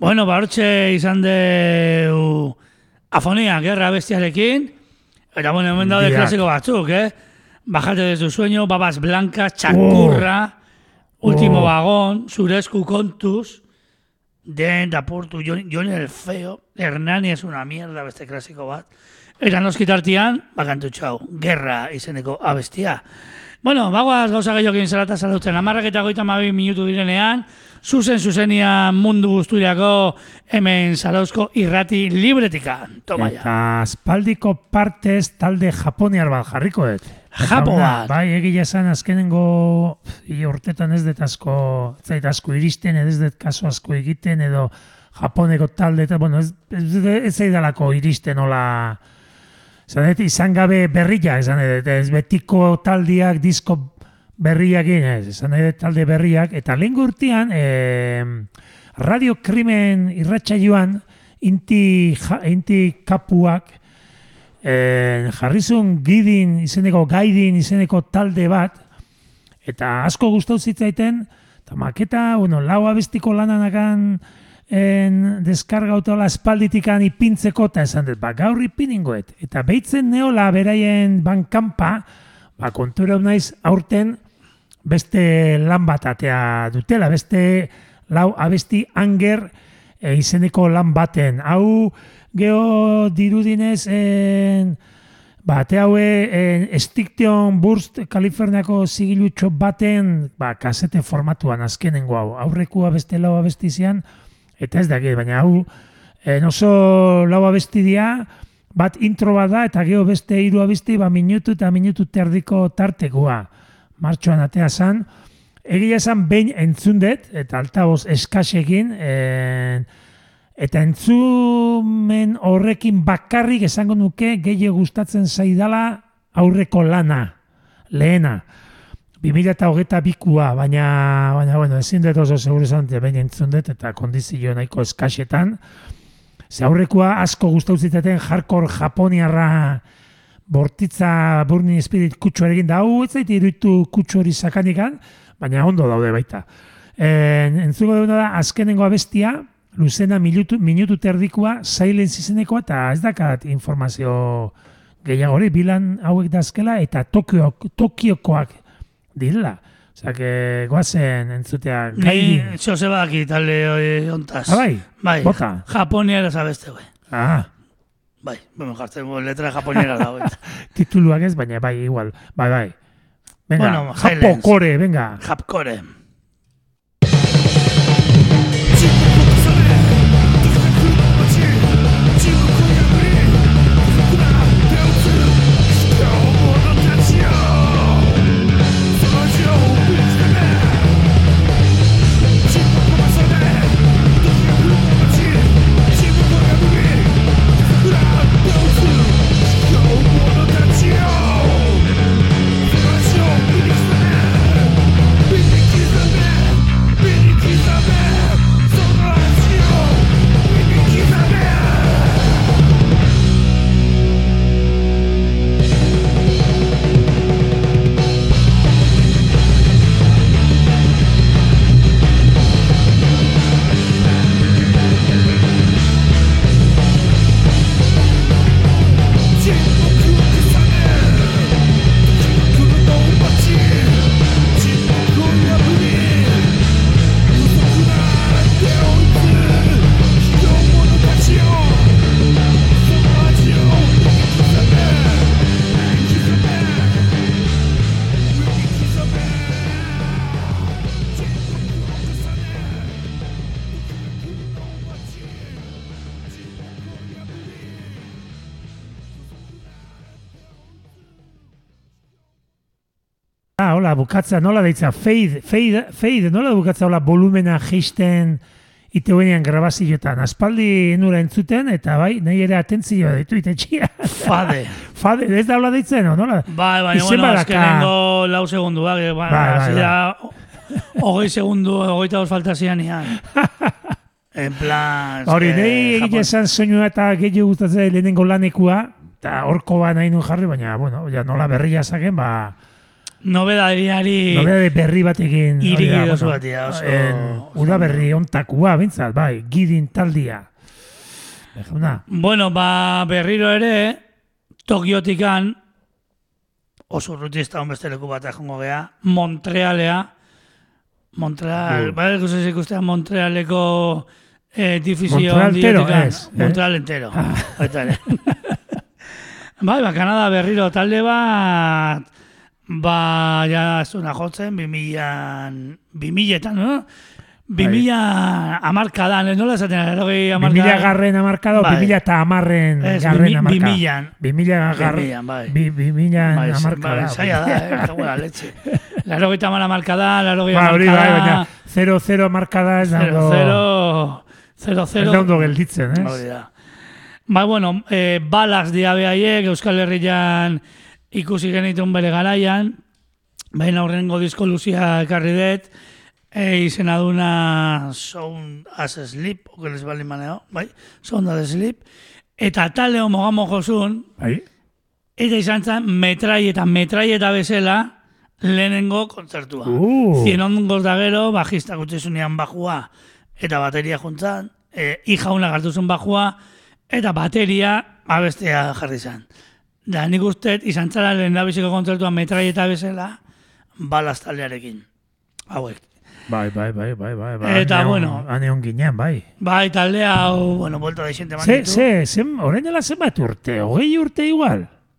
Bueno, ba, hortxe izan de afonia, gerra bestiarekin, eta bueno, hemen daude klasiko batzuk, eh? Bajate de tu sueño, babas blancas, txakurra, oh. Último oh. vagón, Zuresku kontuz, Den Dapurtu, Jon el Feo, Hernani es una mierda beste klasiko bat, eta noskitartian, bakantu txau, gerra izeneko abestia. Bueno, bagoaz gauza gehiokin zelata salautzen, amarrak eta goita mabi minutu direnean, zuzen zuzenian mundu guzturiako hemen zarauzko irrati libretika. Toma ja. Eta aspaldiko partez talde japoniar bat jarrikoet. Japo bat. Bai, egia esan azkenengo urtetan ez dut asko, zait asko iristen, ez dut kaso asko egiten, edo japoneko talde, eta bueno, ez, ez, ez zaidalako iristen hola... Zanet, izan gabe berriak, izan edo, ez betiko taldiak, disko berriak ez, izan edo talde berriak, eta lehen gurtian, e, Radio Krimen irratsaioan inti, ja, inti kapuak, e, jarrizun gidin izeneko, gaidin izeneko talde bat, eta asko gustau zitzaiten, eta maketa, bueno, lau abestiko lananakan, en deskargautola espalditikan ipintzeko eta esan dut, ba, gaur ipiningoet. Eta behitzen neola beraien bankampa, ba, kontura naiz aurten beste lan bat atea dutela, beste lau abesti anger e, izeneko lan baten. Hau geho dirudinez, en, ba, ate haue en, Stiction Burst Kaliforniako zigilutxo baten ba, kasete formatuan azkenengo hau. Aurrekua beste lau abesti zian, eta ez dakit, baina hau en oso lau abestidia, bat intro bat da, eta geho beste hiru abesti, ba minutu eta minutu terdiko tartekoa. Martxoan atea zan. Egia esan behin entzundet, eta altaboz eskasekin, en, eta entzumen horrekin bakarrik esango nuke gehiago gustatzen zaidala aurreko lana, lehena. bi mila hogeita bikua, baina, baina, bueno, ezin dut oso seguru zante, baina entzundet eta kondizio nahiko eskasetan. Ze aurrekoa asko gustau zitaten hardcore japoniarra bortitza Burning Spirit kutsu egin da, hau ez zait iruditu kutsu hori sakanikan, baina ondo daude baita. En, entzuko duguna da, azkenengo abestia, luzena minutu, minutu terdikoa, Silence izeneko, eta ez dakat informazio gehiago hori, bilan hauek dazkela, eta Tokio, Tokiokoak direla. Osa, que goazen entzutea gaidin. Ni Joseba aquí talde hontaz. Ah, bai? Bai. Bota. Japoniera zabeste, bai. Ah. Bai, bueno, jartzen letra japoniera da, bai. Tituluak ez, baina bai, igual. Bai, bai. Venga, bueno, Japokore, venga. Japkore. Ah, hola, bukatza, nola deitza, fade, fade, fade, nola bukatza, hola, volumena geisten iteuenean grabazioetan. Aspaldi enura entzuten, eta bai, nahi ere atentzioa ditu itetxia. Fade. Fade, ez da hola deitzen, no? Nola? Bai, bai, bueno, azkenengo lau segunduak, bai, bai, bai. Hogei segundu, hogeita dos falta zian ian. En plan... Hori, nahi egite esan soinua eta gehiago gustatzen lehenengo lanekua, eta horko ba nahi nun jarri, baina, bueno, ja, nola berria zaken, ba... nobedadiari... Nobedade berri batekin. Iriki dozu batia, oso... Uda berri ontakua, bintzat, bai, gidin taldia. Jauna. Bueno, ba, berriro ere, Tokiotikan, oso urrutista honbeste leku bat egongo gea, Montrealea, Montreal, mm. bai, guztiz ikustea Montrealeko eh, difizio... Montreal entero, ez. Montreal entero. Ah. Bai, ba, Kanada berriro talde bat, ba, ja, zuna jotzen, bimilan, bimiletan, no? Bimila amarkadan, nola esaten, erogei amarkadan. Bimila garren amarkada, o bimila eta amarren garren amarkada. Bimilan. Bimila garren, bimila amarkada. Bai, zaila da, eh, eta buena leche. Larogei tamar amarkada, larogei amarkada. Ba, hori bai, baina, zero, zero amarkada ez dago... Zero, zero, zero. Ez daundo gelditzen, ez? Hori da. Ba, bueno, eh, balaz diabe haiek, Euskal Herrian ikusi genitun bere garaian, baina horrengo disko luzia ekarri dut, E, izena duna Sound as Sleep, okeles bali maneo, bai? Sound as Sleep. Eta talde homogamo jozun, bai? Eta izan zen metrai eta metrai eta bezala lehenengo kontzertua. Uh. Cien ongoz da gero, bajista gutxezunean bajua eta bateria juntzan, e, ijauna gartuzun bajua, eta bateria abestea jarri zen. Da nik uste izan zara lehen da biziko kontzertua metrai eta bezala balaz taldearekin. Hauek. Bai, bai, bai, bai, bai, bai. Eta, aneon, bueno. Aneon ginean, bai. Bai, taldea, hau, bueno, bolta da xente man ditu. Ze, ze, orain dela zenbat urte, hogei urte igual.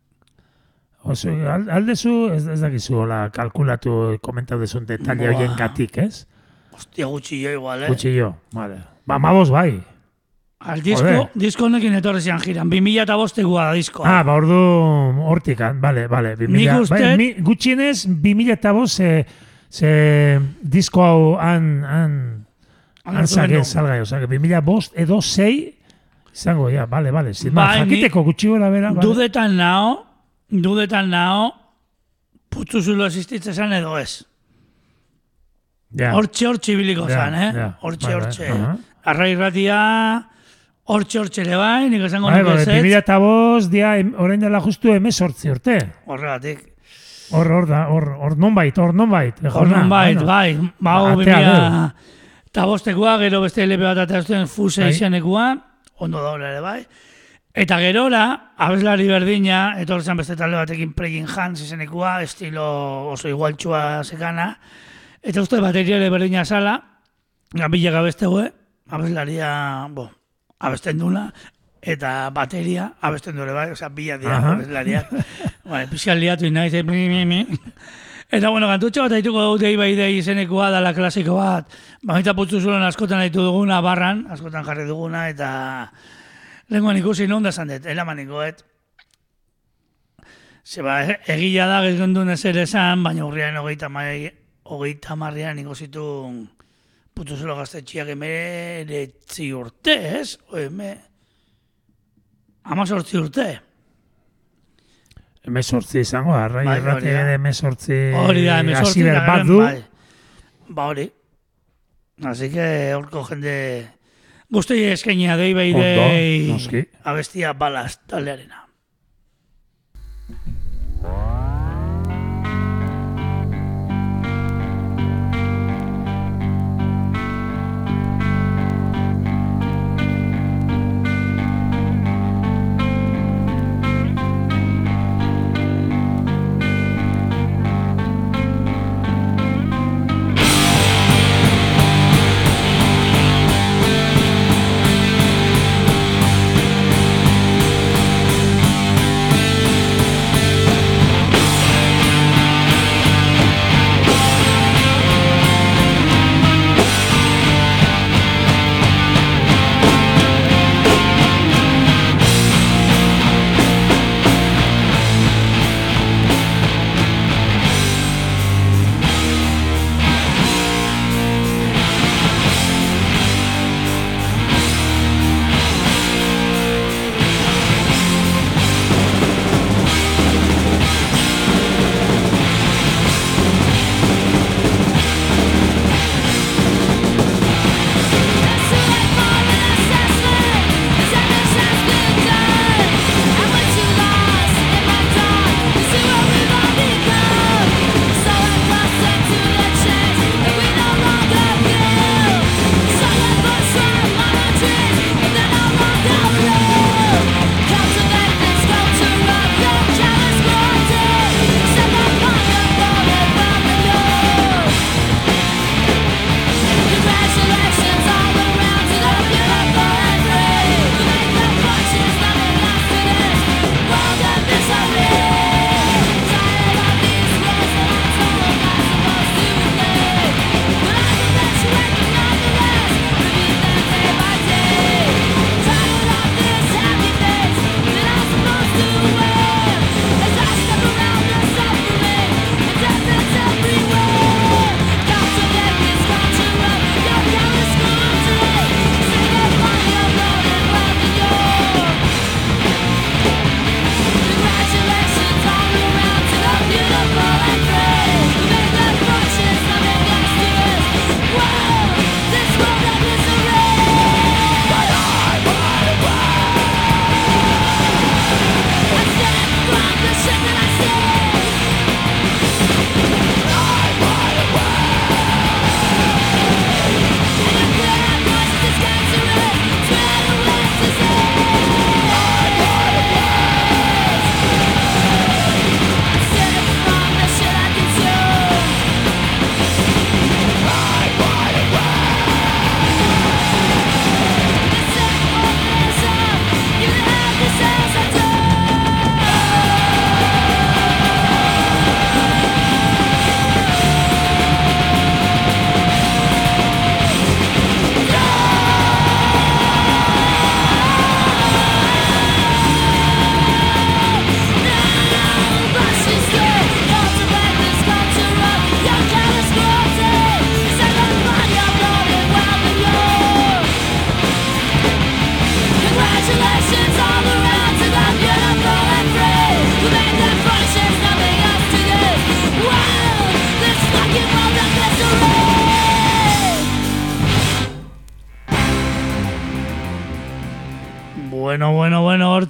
Oso, aldezu, ez, ez dakizu, hola, kalkulatu, komentau dezun detalle horien gatik, ez? Hostia, gutxillo igual, eh? Gutxillo, vale. Ba, mabos, bai. Al disko, disko honekin etorri zian jiran, bi mila eta bostegua da diskoa. Ah, ba, ordu hortikan, bale, bale. Nik uste... Bai, mi, gutxienez, bi mila eta bost, ze disko hau han han han zake salgai, o sea, que bi mila bost edo sei izango, ja, vale, vale. Sin ba, más, jakiteko gutxi gora bera. Vale. Dudetan nao, dudetan nao, putzu zulo existitzen edo ez. Ja. Hortxe, hortxe biliko ja, zan, eh? Ja. Hortxe, Bai, hortxe. bai, uh-huh. Arra irratia, hortxe, hortxe ere bai, nik esango bai, nik ez. ez. bi mila eta bost, dia, orain dela justu emezortzi urte. Horregatik. Hor, hor da, hor, hor nonbait, hor nonbait. Hor nonbait, bueno. Bai. Bau, bimila eta bostekoa, gero beste L P bat ataztuen fuse bai. Izenekua, ondo daula ere bai. Eta gerora, abeslari berdina, etorzen beste talde batekin Pregin Hands izenekua, estilo oso igualtxua sekana. Eta uste bateria ere berdina zala, gabilak abestegue, abeslaria, bo, abesten duna, eta bateria, abesten dure bai, oza, bila dira abeslariak. Vale, pixal liatu inaiz, eh, mi, mi, mi. Eta, bueno, kantutxo bat haituko dugu dei bai dei izenekua dala klasiko bat. Baita putzu zulen askotan haitu duguna barran, askotan jarri duguna, eta lenguan ikusi non da zandet, elamanikoet. Zeba, egila da gezgondun ez ere esan, baina urriaren hogeita, hogeita marrian ikusitu putzu zulo gaztetxiak emeretzi urte, ez? Oeme, amazortzi urte. Emezortzi izango, arrai bai, errate ere emezortzi hasi bat du. Bai. Ba hori. Así que horko jende guzti eskainia dei bai dei abestia balaz taldearena.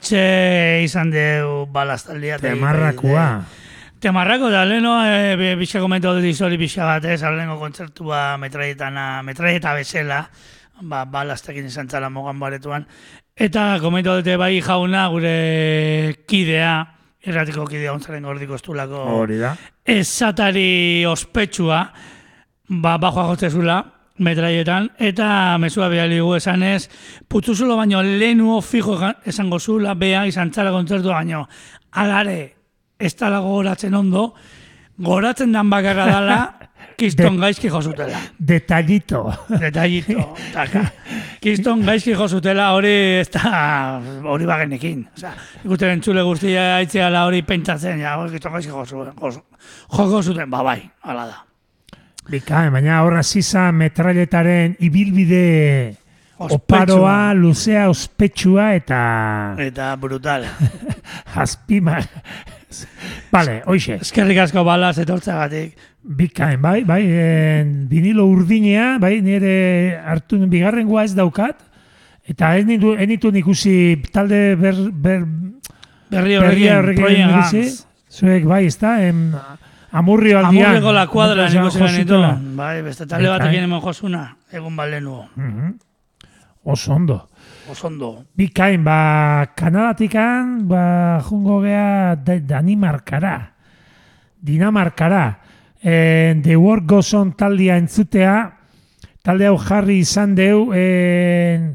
ontxe izan deu balaztaldia. Temarrakua. Temarrako da, leheno, e, bixa komentu dut izori bixa bat, ez, lehenko kontzertua metraietana, metraieta bezala, ba, balaztekin izan zala mogan baretuan. Eta komentu dute bai jauna gure kidea, erratiko kidea ontzaren gordiko estulako. Hori da. Esatari ospetsua, ba, bajoa jotzezula, metraietan, eta mesua behali gu esanez, putzuzulo baino lehenuo fijo esango zula, bea izan txala kontzertua baino. Alare, ez tala gogoratzen ondo, gogoratzen dan bakarra dala, kiston gaizki jozutela. Detallito. Detallito. Taka. Kiston gaizki jozutela hori ez da hori bagenekin. Osa, ikusten entzule guztia aitzeala hori pentsatzen, ja, kiston gaizki joko zuten, ba bai, hala da. Bikain, baina horra ziza metrailetaren ibilbide oparoa, luzea, ospetsua eta... Eta brutal. Azpima. Vale, hoxe. Eskerrik asko balaz etortzagatik. Bikain, bai, bai, en, vinilo urdinea, bai, nire hartu bigarrengoa ez daukat, eta ez nitu, ez nitu ikusi talde ber, ber, berri horrekin, Proien Gans. Zuek, bai, ez da, em, Amurrio aldian. Amurriko la kuadra ikusi genitu. Bai, beste talde batekin hemen josuna, egun balenuo. Uh-huh. Oso ondo. Oso ondo. Bikain, ba, Kanadatikan, ba, jungo gea Danimarkara. Dinamarkara. En, The Work Goes On taldea entzutea, talde hau jarri izan deu, en,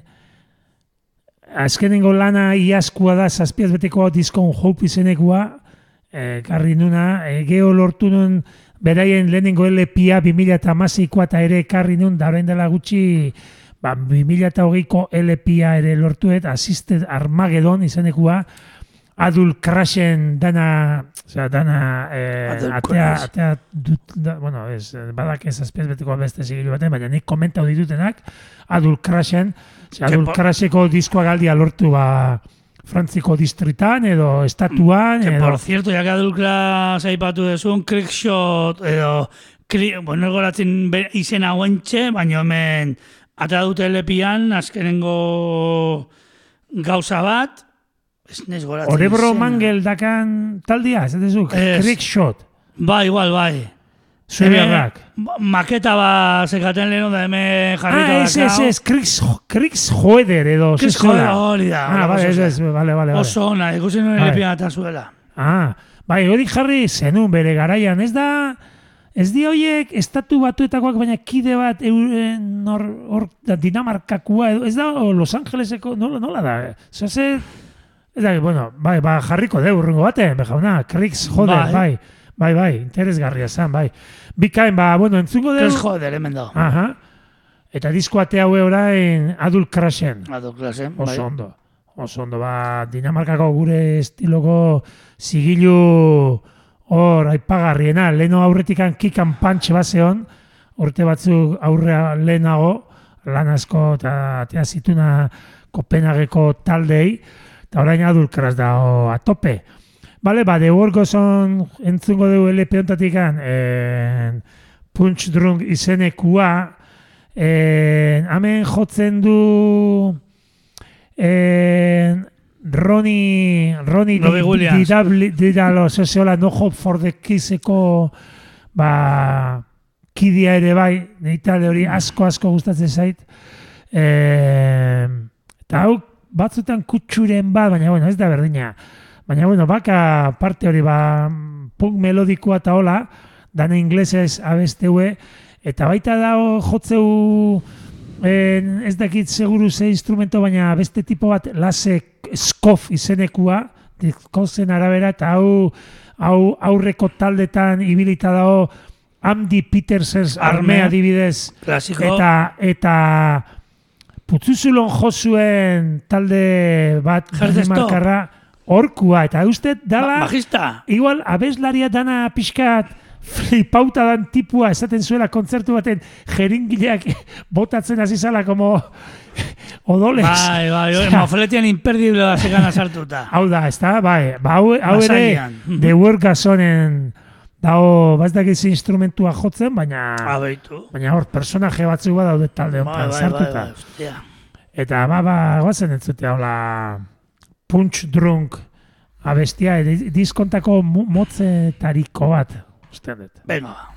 azkenengo lana iazkoa da, zazpiaz beteko diskon Hope izenekua, e, garri nuna, e, geho lortu nun, beraien lehenengo L P-a bi mila hamaseikoa eta ere karri nun, da orain dela gutxi, ba, bi mila hogeiko L P-a ere lortuet, Assisted Armageddon izenekua, Adult Crashen dana, osea, dana, eh, atea, atea dut, da, bueno, ez, badak ez azpiaz beteko beste zigilu baten, baina nik komentau ditutenak, Adult Crashen, osea, Adult Crasheko diskoa galdia lortu, ba, Frantziko distritan, edo estatuan, que, edo... por cierto, ya que Adult Crash aipatu dezun, Crickshot, edo, kri, bueno, goratzen izena guentxe, baina hemen, atea dute L P-an, azkenengo gauza bat, Orebro Mangel dakan taldia, ez dezuk? Crickshot. Bai, igual, bai. Zubiarrak. Maketa ba zekaten lehenu da hemen jarrita dakau. Ah, ez, ez, ez, Crickshoeder edo. Crickshoeder, hori da. Ah, bai, ez, ez, bale, bale. Oso ona, ikusi nuen lepian eta zuela. Ah, bai, hori jarri zenun bere garaian, ez da... Ez di horiek estatu batuetakoak, baina kide bat euren hor Dinamarkakua, ez da Los Angeleseko, nola, nola da? Zase... Ez da, bueno, bai, ba, jarriko deu urrengo batean, bejauna, Crickshooder, bai, bai, bai, interesgarria zan, bai. Bikain, ba, bueno, entzungo deu... Crickshooder, hemen da. Aha. Eta disko atea hue orain Adult Crashen. Adult Crashen, bai. Oso ondo, oso ondo, ba, Dinamarkako gure estiloko zigilu hor aipagarriena, leheno aurretikan kick and punch bazeon, urte batzuk aurrea lehenago, lan asko eta atea zituna Kopenhageko taldei, eta orain Adult Crash da a tope. Bale, ba, The Work Goes On entzungo dugu L P ontatikan, en, Punch Drunk izenekua, en, hemen jotzen du en, Ronnie Ronnie Didalo sesiola No Hope for the Kisseko ba, kidia ere bai, neitale hori asko asko gustatzen zait. En, eta hau batzutan kutsuren bat, baina bueno, ez da berdina. Baina bueno, baka parte hori ba punk melodikoa eta hola, dana inglesez abesteue, eta baita da jotzeu en, ez dakit seguru ze instrumento, baina beste tipo bat lase skof izenekua, diskozen arabera, eta hau, hau aurreko taldetan ibilita dago Andy Petersers armea adibidez, klasiko. Eta, eta Putzuzulon jozuen talde bat markarra orkua, eta uste dala... Bajista! Igual, abeslaria dana pixkat flipauta dan tipua esaten zuela kontzertu baten jeringileak botatzen hasi zala como odoles. Bai, bai, bai, mafletian imperdible da zegan azartuta. Hau da, ez da, bai, ba, hau, hau ere The Work Goes Onen dago, bazdakiz instrumentua jotzen, baina Abeitu. Baina hor, personaje batzuk badaude talde honetan sartuta. Bai, bai, bai, eta ba, ba, guazen entzutea, hola, Punch Drunk abestia, e, diskontako motzetariko bat, uste dut. Venga, ba.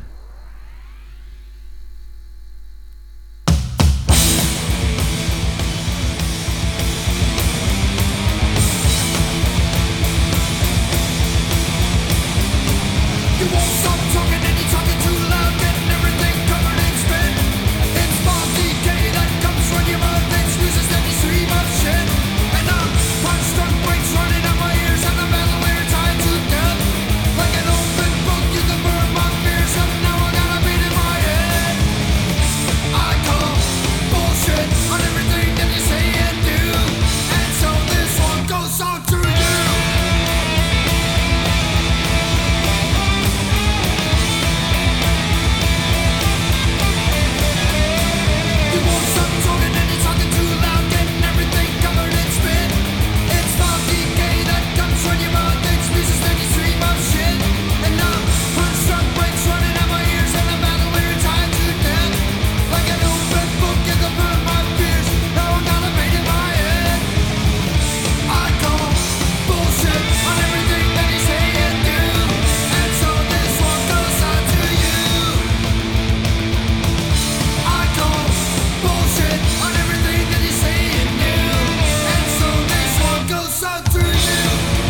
You won't stop talking and you're talking too loud, getting everything covered in spin. It's small decay that comes when your mouth excuses then you stream of shit. And now punch drunk brakes running out my ears and the bandolier tied to death. Like an open book you can burn my fears and now I got a beat in my head. I call bullshit on everything that you say and do. And so this one goes on to you. You won't stop talking and you're talking too loud, getting everything covered in spin. It's small decay that comes when your mouth excuses then you stream of shit. And now punch drunk brakes running out my ears and the battle we're tied to death. Like an open book you can burn my fears, now I got a pain in my head. I call bullshit on everything that you say and do. And so this one goes out to you. I call bullshit on everything that you say and do. And so this one goes out to you.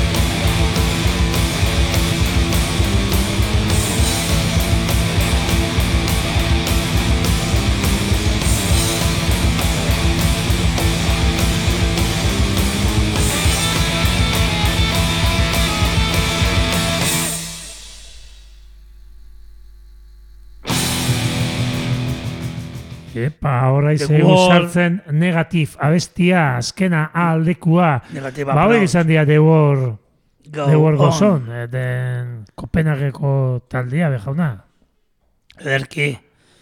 Epa, horra The izegu Wall. sartzen negatif, abestia, azkena, aldekua. Negativa Ba hori Proud. izan dira The War, Go The War on. gozon, eh, den Kopenhageko taldea, bejauna. Ederki.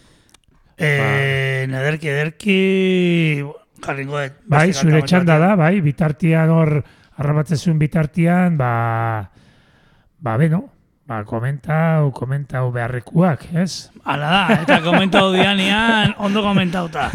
Eh, nederki, ederki... Jarringo dut. Bai, beste zure kanta txanda bat da, bai, bitartian hor, arramatzezun bitartian, ba, ba, beno, ba, komentau, komentau beharrekuak, ez? Hala da, eta komentau dianean, ondo komentauta.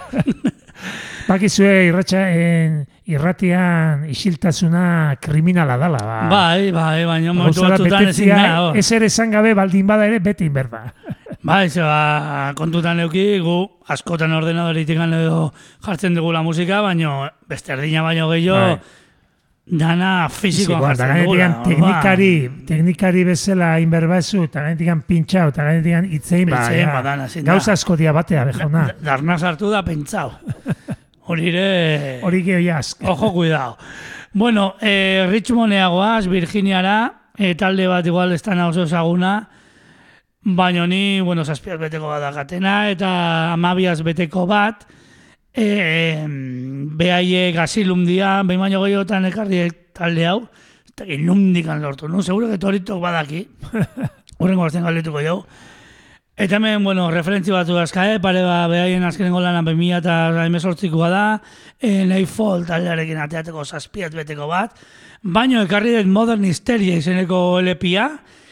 Bakizue irratxa, en, irratian isiltasuna kriminala dala, ba. Bai, bai, baina momentu Gauzara batzutan ezin betetzea, da. hor. ez ere esan gabe baldin bada ere beti berda. Bai, ze ba, kontutan euki, gu askotan ordenadoritik edo jartzen dugula musika, baina beste erdina baino gehiago, Bai. dana fizikoan Fizikoa, eta jartzen gainetikan dugula. teknikari, teknikari bezala inberbazu, eta gainetikan pintxau, eta gainetikan itzein, ba, Itzein, ja, ba, dana, ezin da. gauza asko dia batea, bejauna. Darna sartu da pentsau. Horire... Hori geho jazk. Ojo, cuidado. Bueno, eh, Richmonea goaz, Virginiara, eh, talde bat igual estan oso ezaguna, baina ni, bueno, zazpiaz beteko bat dakatena, eta amabiaz beteko bat, eh, behaiek asilum dia, behin baino gehiotan ekarri talde hau, eta nundikan lortu, no? Seguro que toritok badaki, horrengo azten galdetuko jau. Eta hemen, bueno, referentzi batzu azkae, pare ba, behaien azkenengo lana bemila eta emezortzikoa da, e, Nightfall taldearekin ateateko zazpiat beteko bat, baino ekarri dut Modern Hysteria izeneko L P-a,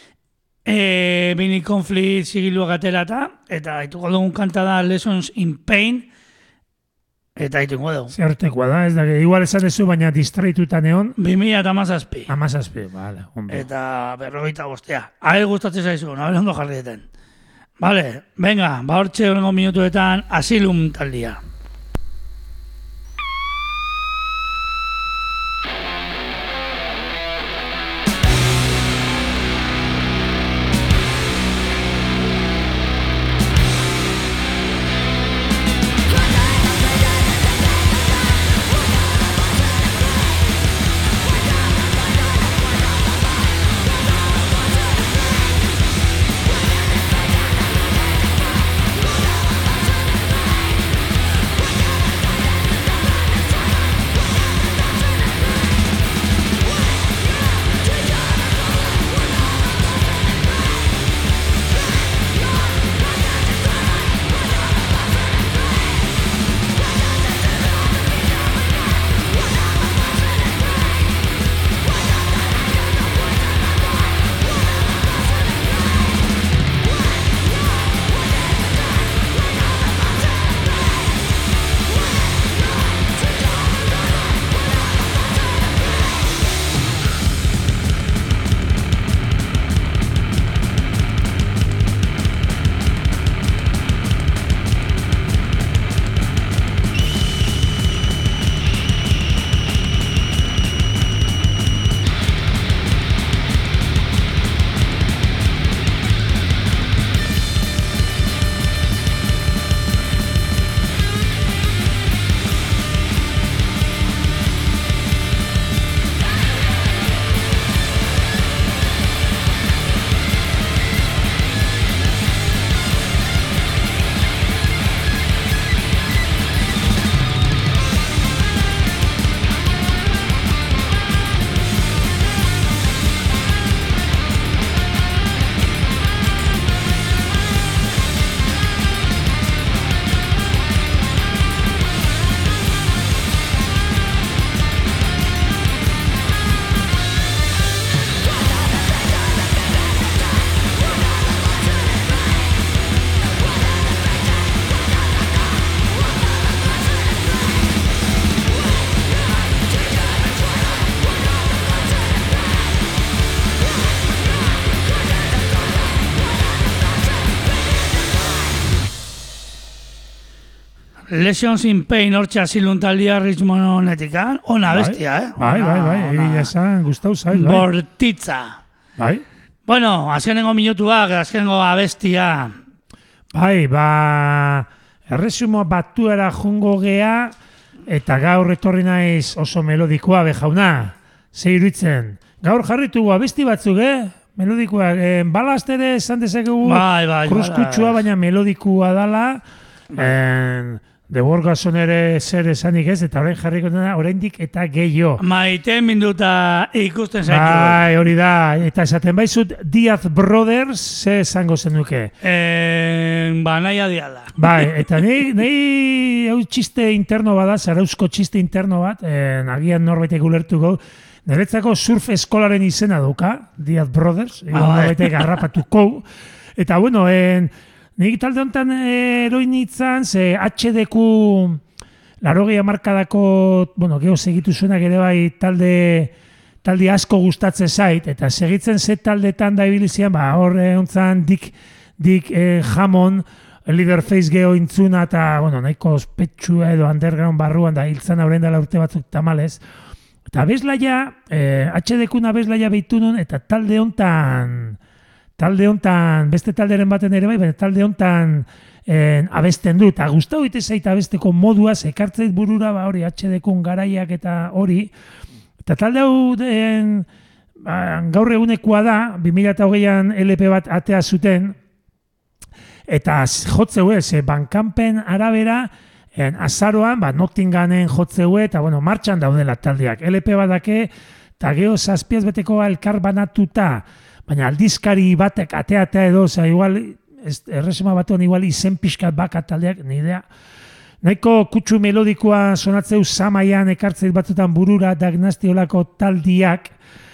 e, Bini Conflict sigiluak aterata, eta haituko dugun kanta da Lessons in Pain, eta haituko dugu. Zertekoa da, ez da, igual esan dezu, baina distraitutan egon, bimila eta mazazpi. amazazpi, bale, ondo. Eta berrogeita bostea. Ahe gustatzen zaizu, nabe ondo jarri deten. Vale, venga, ba hortxe horrengo minutuetan Asylum taldia. We'll Lesions in Pain hortxe aziluntaldia Richmond honetikan, ona bestia, eh? Bai, bai, bai, egia esan, gustau zait, bai. Bortitza. Bai. Bueno, azkenengo minutuak, azkenengo abestia. Bai, ba, erresumo batuera jungo gea, eta gaur etorri naiz oso melodikoa, be jauna, ze iruditzen. Gaur jarritugu abesti batzuk, eh? Melodikoa, eh, balast ere esan dezakegu, Bai, bai, kruskutsua, bai. baina melodikoa dala, en, de Borgason ere zer esanik ez, eta orain jarriko dena, oraindik eta gehiago. Maite minduta ikusten zaitu. Bai, hori da, eta esaten baizut, Diaz Brothers, ze esango zenuke. Eh, ba, nahi adiala. Bai, eta nahi, nahi hau txiste interno bada, zarauzko txiste interno bat, eh, agian norbaitek ulertuko, niretzako surf eskolaren izena duka, Diaz Brothers, igual Ah, norbaitek harrapatuko, eta bueno, en, nik talde honetan eroin nintzen, ze H D Q larogei hamarkadako, bueno, geho segitu zuenak ere bai talde, talde asko gustatzen zait, eta segitzen ze taldetan da ibilizian, ba, hor hontzan Dick, Dick eh, Hammond, Leatherface geho intzuna, eta, bueno, nahiko ospetsua edo underground barruan da, hiltzan aurrein dela urte batzuk tamalez. Eta abeslaia, eh, H D Q-na abeslaia behitu nun, eta talde hontan, talde hontan, beste talderen baten ere bai, baina talde hontan eh, abesten du, eta gustau ite zait abesteko moduaz, ekartzeit burura, ba hori, H D Q-n garaiak eta hori, eta talde hau den, ba, gaur egunekoa da, bi mila hogeian L P bat atea zuten, eta jotzeu ez, Bandcampen arabera, en azaroan, ba, Nottinghamen jotzeue, eta, bueno, martxan daudela taldeak. L P badake, eta geho zazpiaz beteko elkar banatuta, baina aldizkari batek atea-atea edo, oza, igual, ez, erresuma batuan igual izen pixkat baka taldeak, ni idea. Nahiko kutsu melodikoa sonatzeu samaian ekartzeit batzutan burura diagnastiolako taldiak,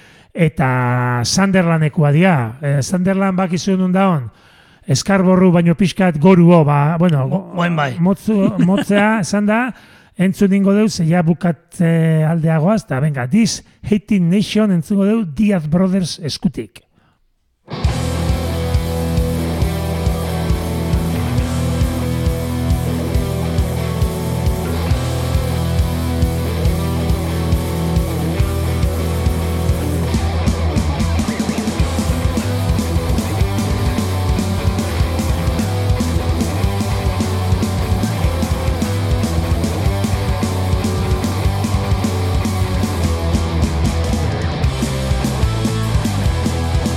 eta Sunderlandekoa dia. Eh, Sunderland bakizu nun daon, eskarborru baino pixkat goruo, ba, bueno, Buen bai. motzu, motzea, esan da, entzun dingo deu, zeia bukatze aldeagoaz, eta venga, This Hating Nation entzungo deu Diaz Brothers eskutik. Thank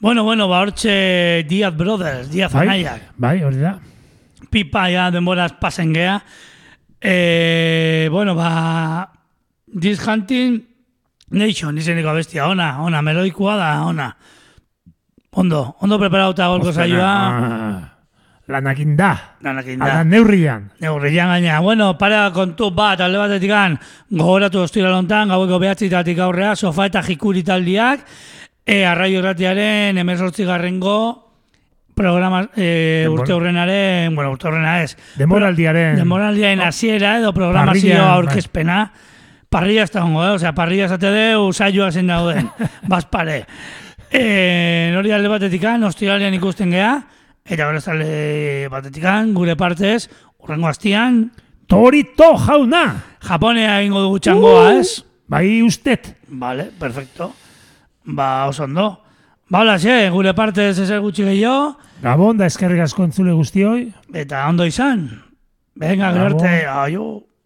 Bueno, bueno, ba hortxe Diaz Brothers, Diaz Bai, anaiak. bai, hori da. Pipa ja denboraz pasen gea. E, bueno, ba... This Hunting Nation, izeneko abestia, ona, ona, melodikoa da, ona. Ondo, ondo preparauta golko saioa. Ah, lanakin da. Lanakin da. Ala neurrian. Neurrian gaina. Bueno, para kontu bat, alde batetik gogoratu ostira lontan, gaueko behatzitatik aurrea, sofa eta jikuri taldiak, e, Arraio Irratiaren emezortzi garrengo programa e, Demor- urte hurrenaren, bueno, urte hurrena ez. Demoraldiaren. Demoraldiaren hasiera edo programazio Parrilla, aurkezpena. Parrilla ez da hongo, eh? Osea, parrilla esate deu, saioa zen dauden. Bazpare. E, nori alde batetikan, ostiralean ikusten gea, eta gure alde batetikan, gure partez, urrengo hastian, Torito jauna! Japonea egingo dugu txangoa, ez? Bai ustet. Vale, perfecto. Ba, oso ondo. Ba, hola, xe, gure partez ezer gutxi gehiago, Gabon da eskerrik asko entzule guztioi. eta ondo izan. Venga, gero Gabon. arte, aio.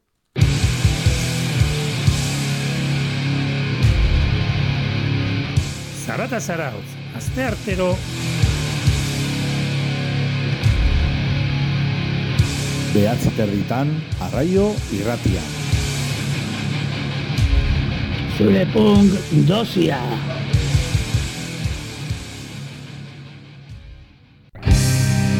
Zarata zarautz, aste artero. Behatzi terditan, Arraio Irratia. Zure punk dosia.